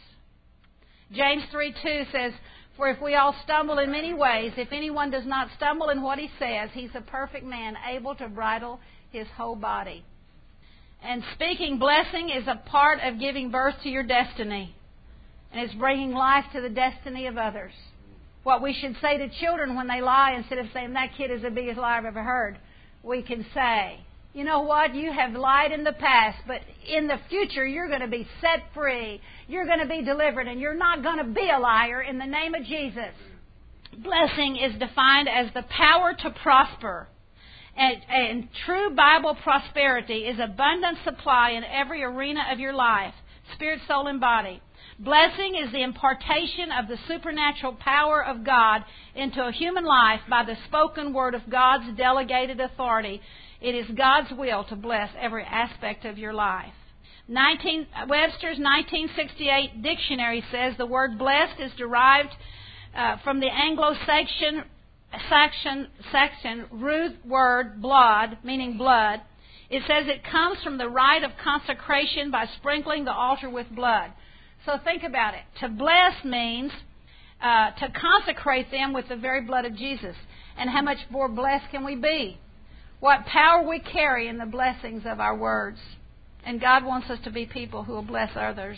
James three two says, "For if we all stumble in many ways, if anyone does not stumble in what he says, he's a perfect man, able to bridle his whole body." And speaking blessing is a part of giving birth to your destiny. And it's bringing life to the destiny of others. What we should say to children when they lie, instead of saying, "That kid is the biggest liar I've ever heard," we can say, "You know what? You have lied in the past, but in the future you're going to be set free. You're going to be delivered, and you're not going to be a liar in the name of Jesus." Blessing is defined as the power to prosper. And, and true Bible prosperity is abundant supply in every arena of your life, spirit, soul, and body. Blessing is the impartation of the supernatural power of God into a human life by the spoken word of God's delegated authority. It is God's will to bless every aspect of your life. nineteen, Webster's nineteen sixty-eight dictionary says the word blessed is derived uh, from the Anglo-Saxon Saxon, Saxon root word blood, meaning blood. It says it comes from the rite of consecration by sprinkling the altar with blood. So think about it. To bless means uh, to consecrate them with the very blood of Jesus. And how much more blessed can we be? What power we carry in the blessings of our words. And God wants us to be people who will bless others.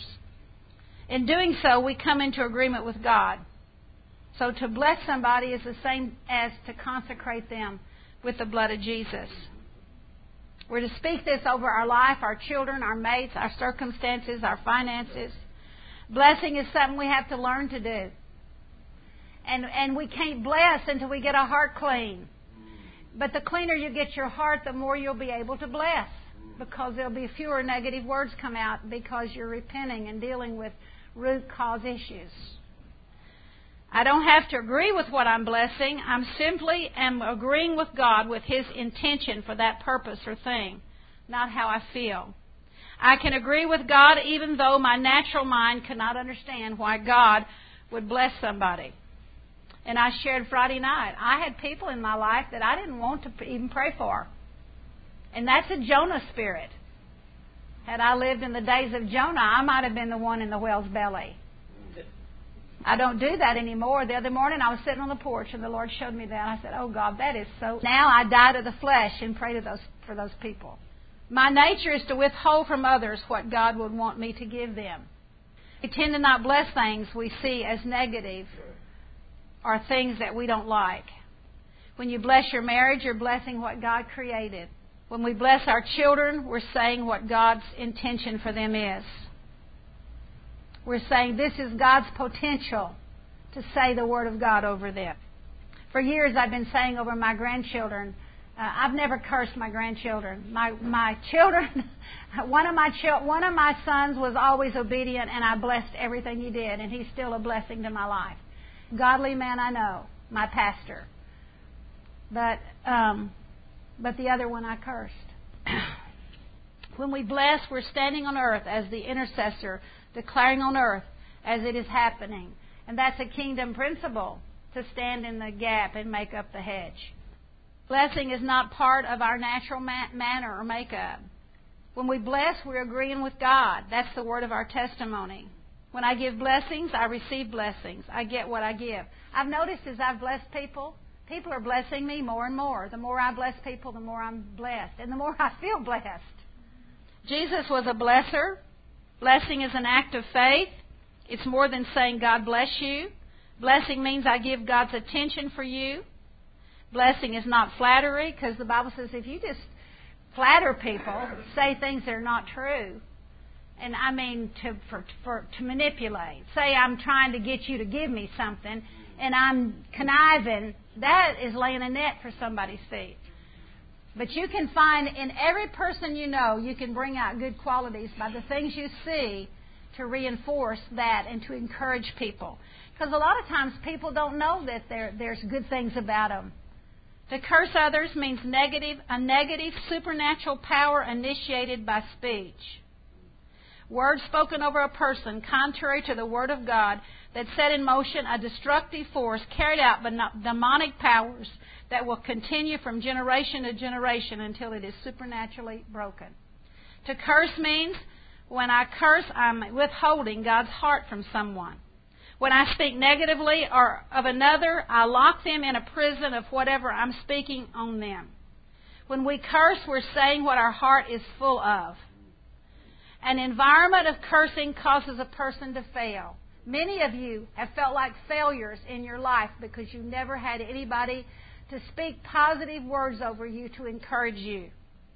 In doing so, we come into agreement with God. So to bless somebody is the same as to consecrate them with the blood of Jesus. We're to speak this over our life, our children, our mates, our circumstances, our finances, Blessing is something we have to learn to do. And and we can't bless until we get our heart clean. But the cleaner you get your heart, the more you'll be able to bless. Because there'll be fewer negative words come out because you're repenting and dealing with root cause issues. I don't have to agree with what I'm blessing. I'm simply am agreeing with God with His intention for that purpose or thing, not how I feel. I can agree with God even though my natural mind cannot understand why God would bless somebody. And I shared Friday night, I had people in my life that I didn't want to even pray for. And that's a Jonah spirit. Had I lived in the days of Jonah, I might have been the one in the whale's belly. I don't do that anymore. The other morning I was sitting on the porch and the Lord showed me that. I said, oh God, that is so... Now I die to the flesh and pray to those for those people. My nature is to withhold from others what God would want me to give them. We tend to not bless things we see as negative or things that we don't like. When you bless your marriage, you're blessing what God created. When we bless our children, we're saying what God's intention for them is. We're saying this is God's potential to say the Word of God over them. For years I've been saying over my grandchildren, uh, I've never cursed my grandchildren. My my children, one of my chil- one of my sons was always obedient, and I blessed everything he did, and he's still a blessing to my life. Godly man I know, my pastor. But um, but the other one I cursed. When we bless, we're standing on earth as the intercessor, declaring on earth as it is happening. And that's a kingdom principle, to stand in the gap and make up the hedge. Blessing is not part of our natural ma- manner or makeup. When we bless, we're agreeing with God. That's the word of our testimony. When I give blessings, I receive blessings. I get what I give. I've noticed as I've blessed people, people are blessing me more and more. The more I bless people, the more I'm blessed. And the more I feel blessed. Jesus was a blesser. Blessing is an act of faith. It's more than saying, God bless you. Blessing means I give God's attention for you. Blessing is not flattery, because the Bible says if you just flatter people, say things that are not true, and I mean to for, for to manipulate. Say I'm trying to get you to give me something, and I'm conniving. That is laying a net for somebody's feet. But you can find in every person you know, you can bring out good qualities by the things you see to reinforce that and to encourage people. Because a lot of times people don't know that there, there's good things about them. To curse others means negative, a negative supernatural power initiated by speech. Words spoken over a person contrary to the Word of God that set in motion a destructive force carried out by demonic powers that will continue from generation to generation until it is supernaturally broken. To curse means when I curse, I'm withholding God's heart from someone. When I speak negatively or of another, I lock them in a prison of whatever I'm speaking on them. When we curse, we're saying what our heart is full of. An environment of cursing causes a person to fail. Many of you have felt like failures in your life because you never had anybody to speak positive words over you to encourage you.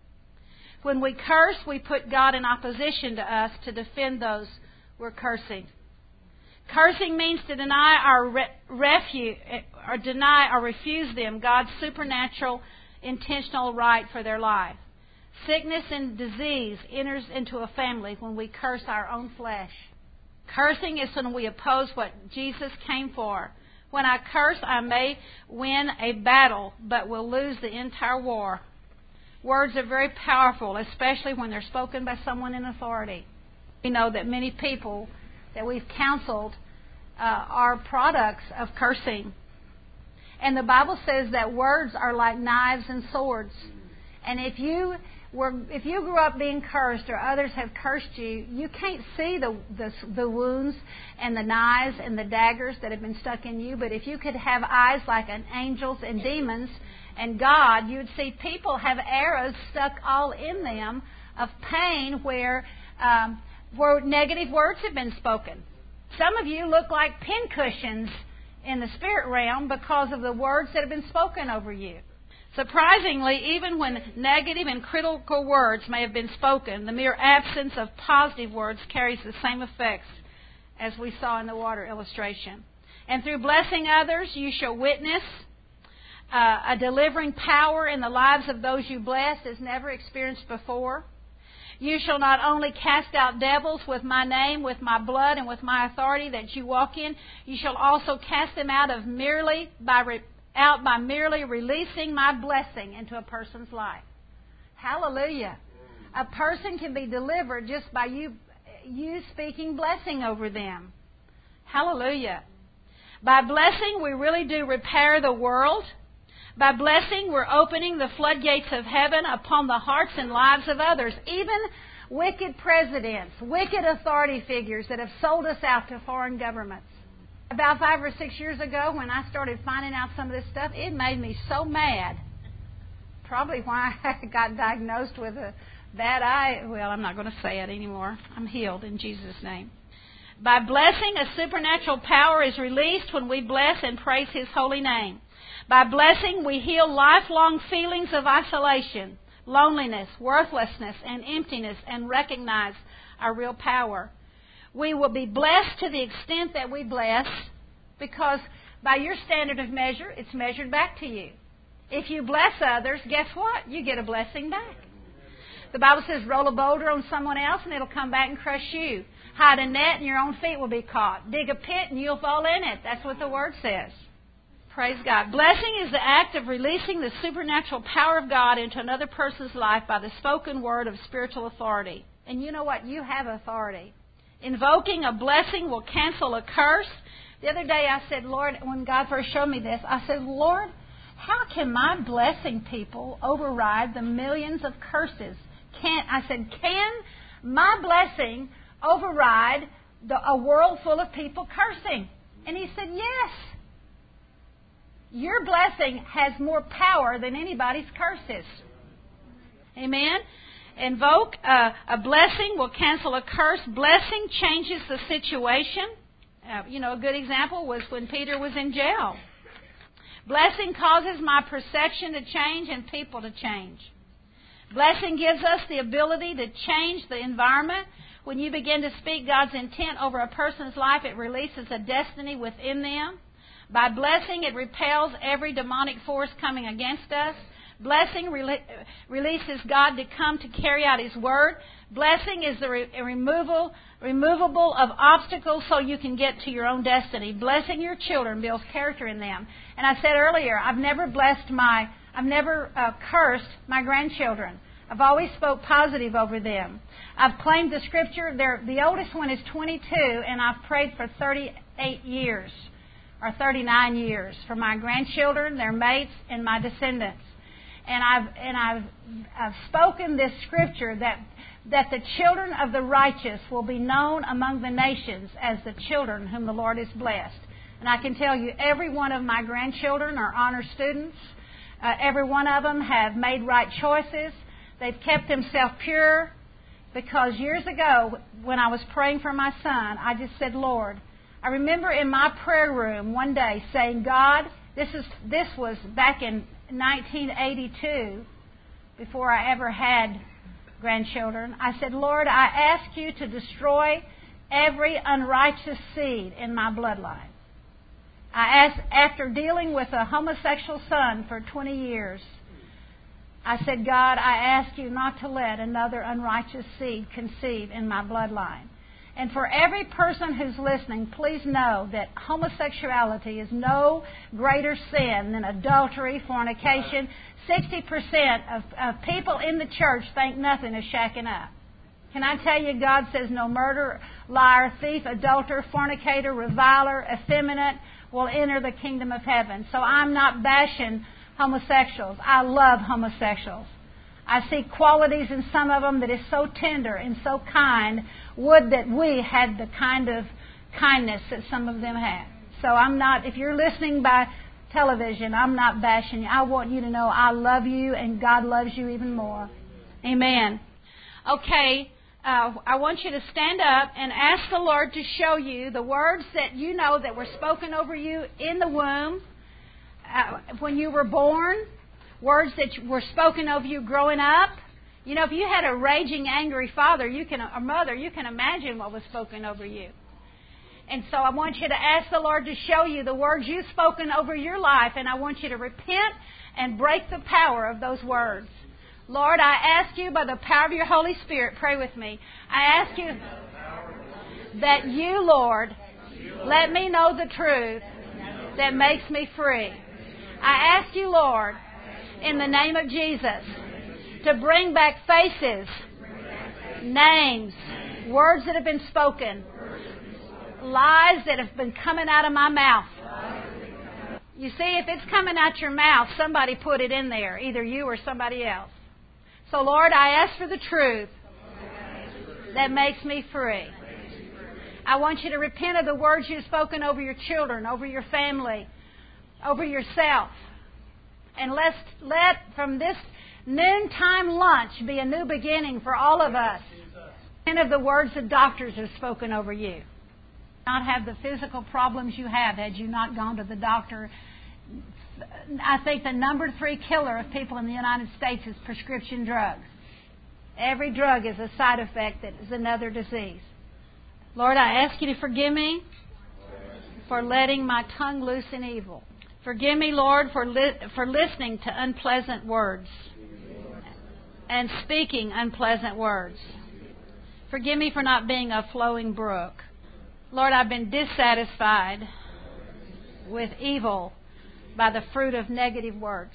When we curse, we put God in opposition to us to defend those we're cursing. Cursing means to deny our re- refuge, or deny or refuse them God's supernatural, intentional right for their life. Sickness and disease enters into a family when we curse our own flesh. Cursing is when we oppose what Jesus came for. When I curse, I may win a battle, but will lose the entire war. Words are very powerful, especially when they're spoken by someone in authority. We know that many people that we've counseled uh, are products of cursing. And the Bible says that words are like knives and swords. And if you were, if you grew up being cursed or others have cursed you, you can't see the, the the wounds and the knives and the daggers that have been stuck in you. But if you could have eyes like an angels and demons and God, you'd see people have arrows stuck all in them of pain where um, where negative words have been spoken. Some of you look like pincushions in the spirit realm because of the words that have been spoken over you. Surprisingly, even when negative and critical words may have been spoken, the mere absence of positive words carries the same effects as we saw in the water illustration. And through blessing others, you shall witness uh, a delivering power in the lives of those you bless as never experienced before. You shall not only cast out devils with my name, with my blood, and with my authority that you walk in, you shall also cast them out of merely by re, out by merely releasing my blessing into a person's life. Hallelujah. A person can be delivered just by you, you speaking blessing over them. Hallelujah. By blessing, we really do repair the world. By blessing, we're opening the floodgates of heaven upon the hearts and lives of others, even wicked presidents, wicked authority figures that have sold us out to foreign governments. About five or six years ago, when I started finding out some of this stuff, it made me so mad. Probably why I got diagnosed with a bad eye. Well, I'm not going to say it anymore. I'm healed in Jesus' name. By blessing, a supernatural power is released when we bless and praise His holy name. By blessing, we heal lifelong feelings of isolation, loneliness, worthlessness, and emptiness, and recognize our real power. We will be blessed to the extent that we bless, because by your standard of measure, it's measured back to you. If you bless others, guess what? You get a blessing back. The Bible says, roll a boulder on someone else and it'll come back and crush you. Hide a net and your own feet will be caught. Dig a pit and you'll fall in it. That's what the Word says. Praise God. Blessing is the act of releasing the supernatural power of God into another person's life by the spoken word of spiritual authority. And you know what? You have authority. Invoking a blessing will cancel a curse. The other day I said, Lord, when God first showed me this, I said, Lord, how can my blessing people override the millions of curses? Can I said, can my blessing override the, a world full of people cursing? And He said, yes. Your blessing has more power than anybody's curses. Amen? Invoke uh, a blessing will cancel a curse. Blessing changes the situation. Uh, you know, a good example was when Peter was in jail. Blessing causes my perception to change and people to change. Blessing gives us the ability to change the environment. When you begin to speak God's intent over a person's life, it releases a destiny within them. By blessing, it repels every demonic force coming against us. Blessing re- releases God to come to carry out His Word. Blessing is the re- removal, removable of obstacles so you can get to your own destiny. Blessing your children builds character in them. And I said earlier, I've never blessed my, I've never uh, cursed my grandchildren. I've always spoke positive over them. I've claimed the Scripture. They're, the oldest one is twenty-two, and I've prayed for thirty-eight years. Or thirty-nine years for my grandchildren, their mates, and my descendants. And I've and I've I've spoken this scripture that that the children of the righteous will be known among the nations as the children whom the Lord has blessed. And I can tell you, every one of my grandchildren are honor students. Uh, every one of them have made right choices. They've kept themselves pure. Because years ago, when I was praying for my son, I just said, Lord, I remember in my prayer room one day saying, God, this is this was back in nineteen eighty-two, before I ever had grandchildren. I said, Lord, I ask you to destroy every unrighteous seed in my bloodline. I asked, after dealing with a homosexual son for twenty years, I said, God, I ask you not to let another unrighteous seed conceive in my bloodline. And for every person who's listening, please know that homosexuality is no greater sin than adultery, fornication. sixty percent of, of people in the church think nothing of shacking up. Can I tell you, God says no murderer, liar, thief, adulterer, fornicator, reviler, effeminate will enter the kingdom of heaven. So I'm not bashing homosexuals. I love homosexuals. I see qualities in some of them that is so tender and so kind. Would that we had the kind of kindness that some of them had. So I'm not, if you're listening by television, I'm not bashing you. I want you to know I love you and God loves you even more. Amen. Okay, uh, I want you to stand up and ask the Lord to show you the words that you know that were spoken over you in the womb, uh, when you were born. Words that were spoken over you growing up. You know, if you had a raging, angry father, you can, or mother, you can imagine what was spoken over you. And so I want you to ask the Lord to show you the words you've spoken over your life, and I want you to repent and break the power of those words. Lord, I ask you by the power of your Holy Spirit, pray with me. I ask you that you, Lord, let me know the truth that makes me free. I ask you, Lord, in the name of Jesus, to bring back faces, names, words that have been spoken, lies that have been coming out of my mouth. You see, if it's coming out your mouth, somebody put it in there, either you or somebody else. So, Lord, I ask for the truth that makes me free. I want you to repent of the words you've spoken over your children, over your family, over yourself. And let, let from this noontime lunch be a new beginning for all of us. Repent of the words the doctors have spoken over you. Not have the physical problems you have had you not gone to the doctor. I think the number three killer of people in the United States is prescription drugs. Every drug is a side effect that is another disease. Lord, I ask you to forgive me for letting my tongue loose in evil. Forgive me, Lord, for li- for listening to unpleasant words and speaking unpleasant words. Forgive me for not being a flowing brook. Lord, I've been dissatisfied with evil by the fruit of negative words.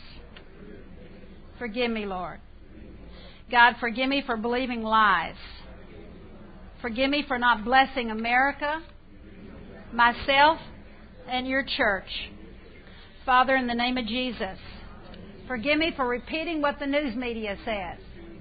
Forgive me, Lord. God, forgive me for believing lies. Forgive me for not blessing America, myself, and your church. Father, in the name of Jesus, forgive me for repeating what the news media says,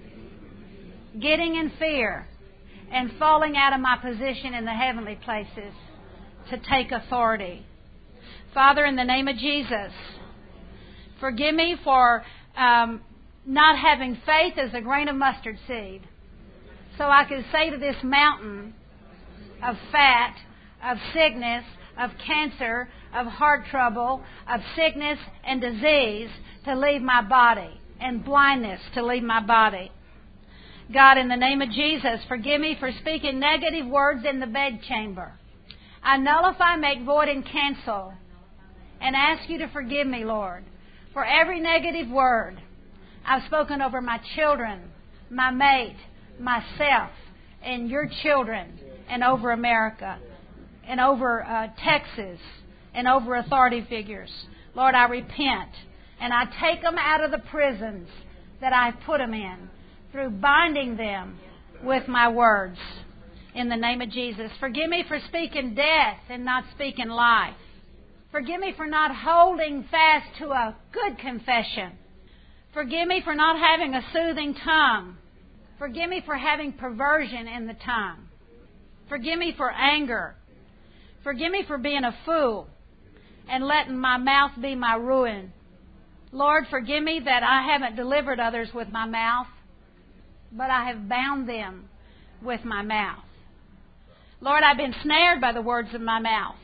getting in fear, and falling out of my position in the heavenly places to take authority. Father, in the name of Jesus, forgive me for um, not having faith as a grain of mustard seed, so I could say to this mountain of fat, of sickness, of cancer, of heart trouble, of sickness and disease to leave my body, and blindness to leave my body. God, in the name of Jesus, forgive me for speaking negative words in the bedchamber. I nullify, make void, and cancel, and ask you to forgive me, Lord, for every negative word I've spoken over my children, my mate, myself, and your children, and over America, and over uh, Texas, and over authority figures. Lord, I repent, and I take them out of the prisons that I've put them in, through binding them with my words. In the name of Jesus. Forgive me for speaking death and not speaking life. Forgive me for not holding fast to a good confession. Forgive me for not having a soothing tongue. Forgive me for having perversion in the tongue. Forgive me for anger. Forgive me for being a fool and letting my mouth be my ruin. Lord, forgive me that I haven't delivered others with my mouth, but I have bound them with my mouth. Lord, I've been snared by the words of my mouth.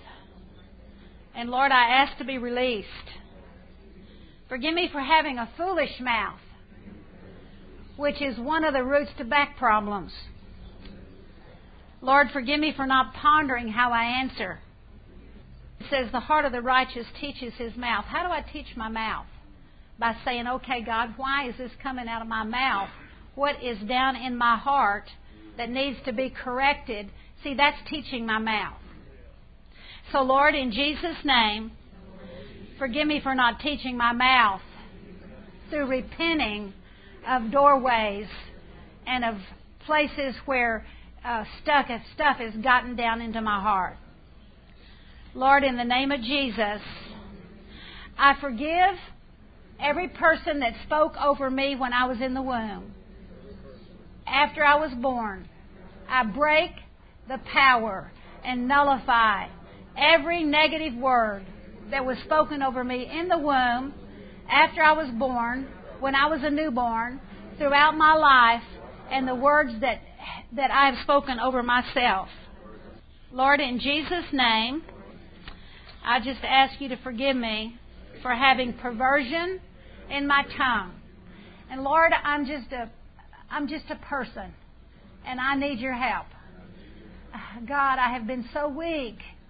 And Lord, I ask to be released. Forgive me for having a foolish mouth, which is one of the roots to back problems. Lord, forgive me for not pondering how I answer. It says the heart of the righteous teaches his mouth. How do I teach my mouth? By saying, okay, God, why is this coming out of my mouth? What is down in my heart that needs to be corrected? See, that's teaching my mouth. So, Lord, in Jesus' name, forgive me for not teaching my mouth through repenting of doorways and of places where uh, stuck, stuff has gotten down into my heart. Lord, in the name of Jesus, I forgive every person that spoke over me when I was in the womb. After I was born, I break the power and nullify every negative word that was spoken over me in the womb, after I was born, when I was a newborn, throughout my life, and the words that that I have spoken over myself. Lord, in Jesus' name, I just ask you to forgive me for having perversion in my tongue. And Lord, I'm just a I'm just a person, and I need your help. God, I have been so weak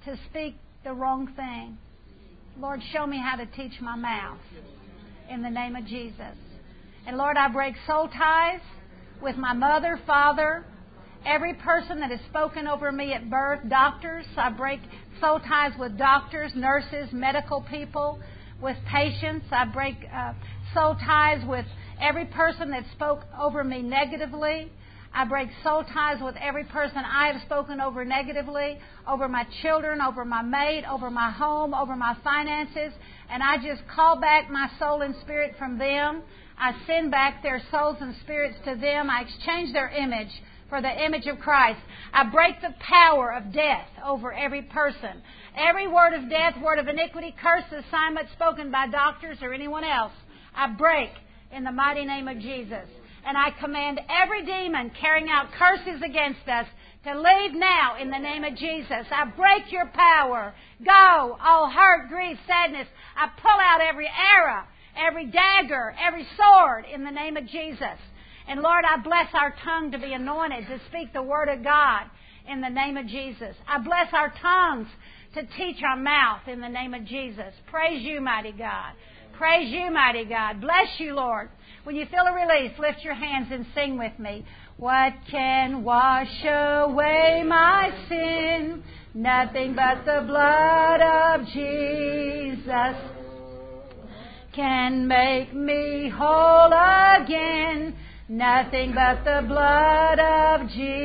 to speak the wrong thing. Lord, show me how to teach my mouth in the name of Jesus. And Lord, I break soul ties with my mother, father, every person that has spoken over me at birth, doctors. I break soul ties with doctors, nurses, medical people, with patients. I break uh, soul ties with every person that spoke over me negatively. I break soul ties with every person I have spoken over negatively, over my children, over my mate, over my home, over my finances. And I just call back my soul and spirit from them. I send back their souls and spirits to them. I exchange their image for the image of Christ. I break the power of death over every person. Every word of death, word of iniquity, curse, assignment spoken by doctors or anyone else, I break in the mighty name of Jesus. And I command every demon carrying out curses against us to leave now in the name of Jesus. I break your power. Go, all hurt, grief, sadness. I pull out every arrow, every dagger, every sword in the name of Jesus. And Lord, I bless our tongue to be anointed to speak the word of God in the name of Jesus. I bless our tongues to teach our mouth in the name of Jesus. Praise you, mighty God. Praise you, mighty God. Bless you, Lord. When you feel a release, lift your hands and sing with me. What can wash away my sin? Nothing but the blood of Jesus can make me whole again. Nothing but the blood of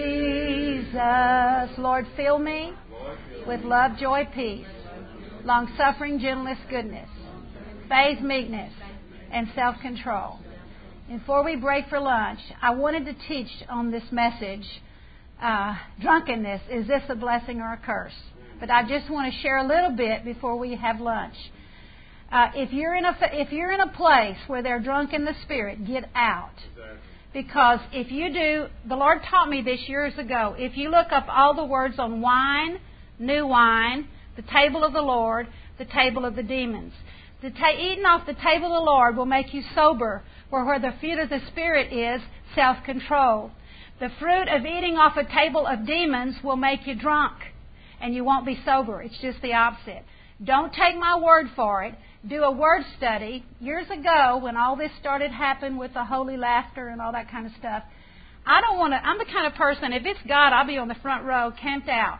Jesus. Lord, fill me with love, joy, peace, long-suffering, gentleness, goodness, faith, meekness, and self-control. Before we break for lunch, I wanted to teach on this message, uh, drunkenness, is this a blessing or a curse? But I just want to share a little bit before we have lunch. Uh, if you're in a if you're in a place where they're drunk in the spirit, get out. Because if you do, the Lord taught me this years ago, if you look up all the words on wine, new wine, the table of the Lord, the table of the demons. The ta- eating off the table of the Lord will make you sober, where where the fruit of the Spirit is, self-control. The fruit of eating off a table of demons will make you drunk, and you won't be sober. It's just the opposite. Don't take my word for it. Do a word study. Years ago, when all this started happening with the holy laughter and all that kind of stuff, I don't want to, I'm the kind of person, if it's God, I'll be on the front row, camped out.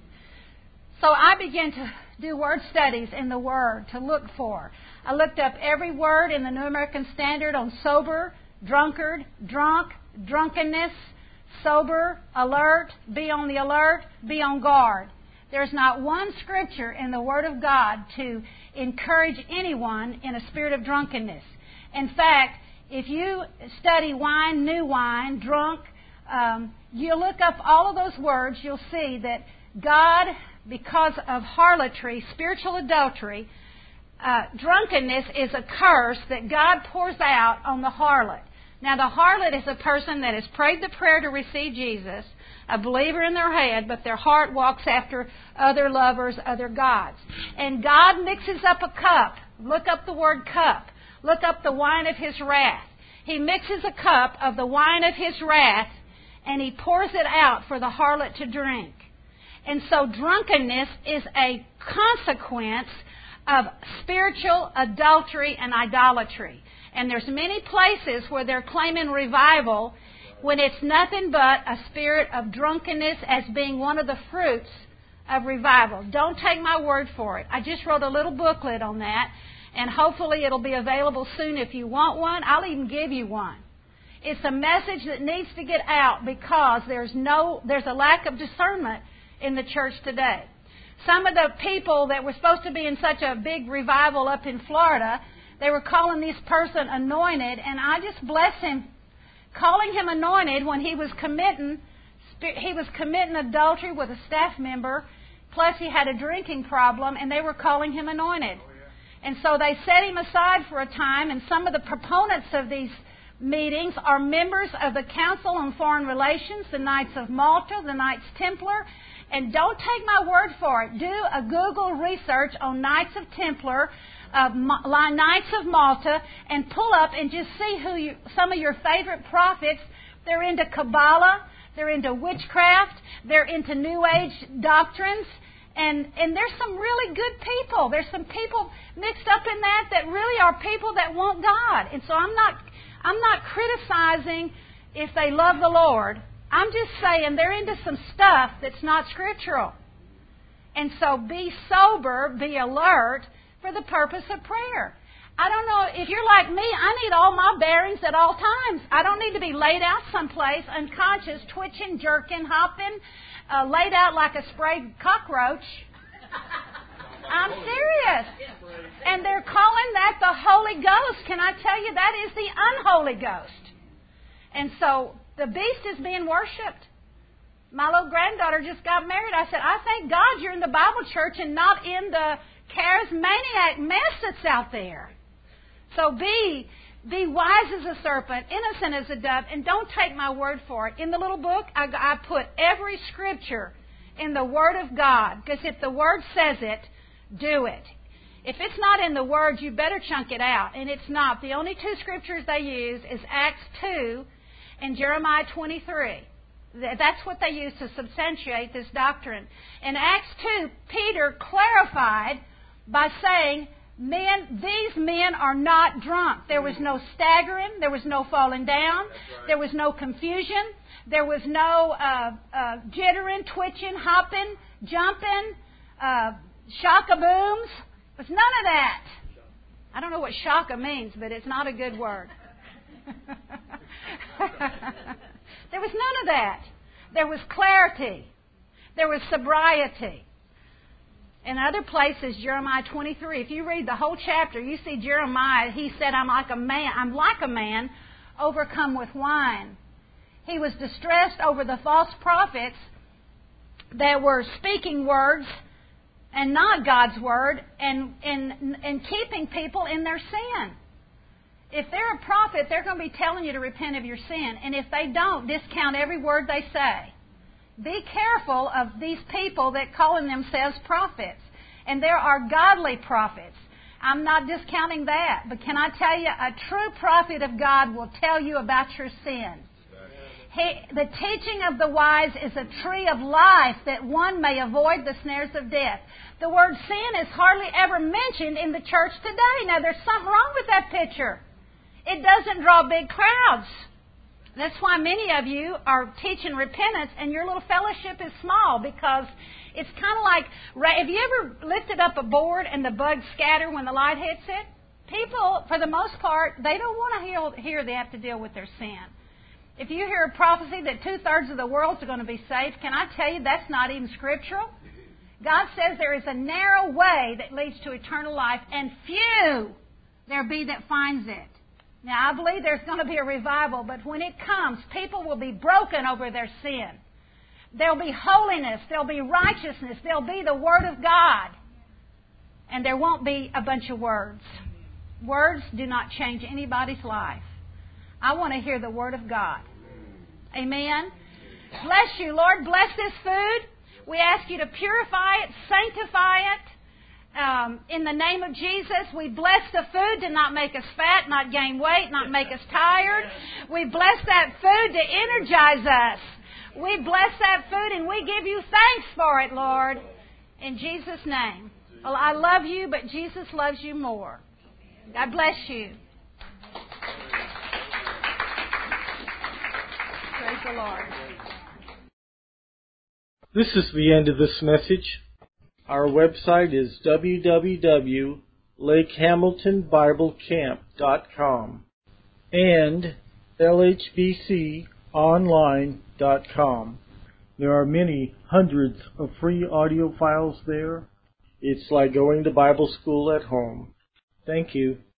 So I began to do word studies in the Word to look for. I looked up every word in the New American Standard on sober, drunkard, drunk, drunkenness, sober, alert, be on the alert, be on guard. There's not one scripture in the Word of God to encourage anyone in a spirit of drunkenness. In fact, if you study wine, new wine, drunk, um, you look up all of those words, you'll see that God, because of harlotry, spiritual adultery, uh, drunkenness is a curse that God pours out on the harlot. Now, the harlot is a person that has prayed the prayer to receive Jesus, a believer in their head, but their heart walks after other lovers, other gods. And God mixes up a cup. Look up the word cup. Look up the wine of His wrath. He mixes a cup of the wine of His wrath, and He pours it out for the harlot to drink. And so drunkenness is a consequence of spiritual adultery and idolatry. And there's many places where they're claiming revival when it's nothing but a spirit of drunkenness as being one of the fruits of revival. Don't take my word for it. I just wrote a little booklet on that, and hopefully it'll be available soon. If you want one, I'll even give you one. It's a message that needs to get out because there's no there's a lack of discernment in the church today. Some of the people that were supposed to be in such a big revival up in Florida, they were calling this person anointed, and I just bless him, calling him anointed when he was committing he was committing adultery with a staff member, plus he had a drinking problem, and they were calling him anointed. And so they set him aside for a time, and some of the proponents of these meetings are members of the Council on Foreign Relations, the Knights of Malta, the Knights Templar. And don't take my word for it. Do a Google research on Knights of Templar, uh, Knights of Malta, and pull up and just see who you, some of your favorite prophets. They're into Kabbalah, they're into witchcraft, they're into New Age doctrines, And and there's some really good people. There's some people mixed up in that that really are people that want God. And so I'm not I'm not criticizing if they love the Lord. I'm just saying they're into some stuff that's not scriptural. And so be sober, be alert for the purpose of prayer. I don't know, if you're like me, I need all my bearings at all times. I don't need to be laid out someplace, unconscious, twitching, jerking, hopping, uh, laid out like a sprayed cockroach. I'm serious. And they're calling that the Holy Ghost. Can I tell you, that is the unholy ghost. And so the beast is being worshipped. My little granddaughter just got married. I said, I thank God you're in the Bible church and not in the charismaniac mess that's out there. So be be wise as a serpent, innocent as a dove, and don't take my word for it. In the little book, I, I put every scripture in the Word of God, because if the Word says it, do it. If it's not in the Word, you better chunk it out, and it's not. The only two scriptures they use is Acts two and Jeremiah twenty-three. That's what they use to substantiate this doctrine. In Acts two, Peter clarified by saying, Men, these men are not drunk. There was no staggering. There was no falling down. Right. There was no confusion. There was no uh, uh, jittering, twitching, hopping, jumping, uh, shaka booms. There was none of that. I don't know what shaka means, but it's not a good word. There was none of that. There was clarity. There was sobriety. In other places, Jeremiah twenty-three, if you read the whole chapter, you see Jeremiah, he said, I'm like a man, I'm like a man overcome with wine. He was distressed over the false prophets that were speaking words and not God's word and, and, and keeping people in their sin. If they're a prophet, they're going to be telling you to repent of your sin. And if they don't, discount every word they say. Be careful of these people that calling themselves prophets. And there are godly prophets. I'm not discounting that. But can I tell you, a true prophet of God will tell you about your sin. He, the teaching of the wise is a tree of life that one may avoid the snares of death. The word sin is hardly ever mentioned in the church today. Now, there's something wrong with that picture. It doesn't draw big crowds. That's why many of you are teaching repentance and your little fellowship is small, because it's kind of like, have you ever lifted up a board and the bugs scatter when the light hits it? People, for the most part, they don't want to hear, hear they have to deal with their sin. If you hear a prophecy that two-thirds of the world are going to be saved, can I tell you that's not even scriptural? God says there is a narrow way that leads to eternal life, and few there be that finds it. Now, I believe there's going to be a revival, but when it comes, people will be broken over their sin. There'll be holiness. There'll be righteousness. There'll be the Word of God. And there won't be a bunch of words. Words do not change anybody's life. I want to hear the Word of God. Amen? Bless you, Lord. Bless this food. We ask you to purify it, sanctify it. Um, in the name of Jesus, we bless the food to not make us fat, not gain weight, not make us tired. We bless that food to energize us. We bless that food and we give you thanks for it, Lord. In Jesus' name. Well, I love you, but Jesus loves you more. God bless you. Praise the Lord. This is the end of this message. Our website is w w w dot lake hamilton bible camp dot com and l h b c online dot com. There are many hundreds of free audio files there. It's like going to Bible school at home. Thank you.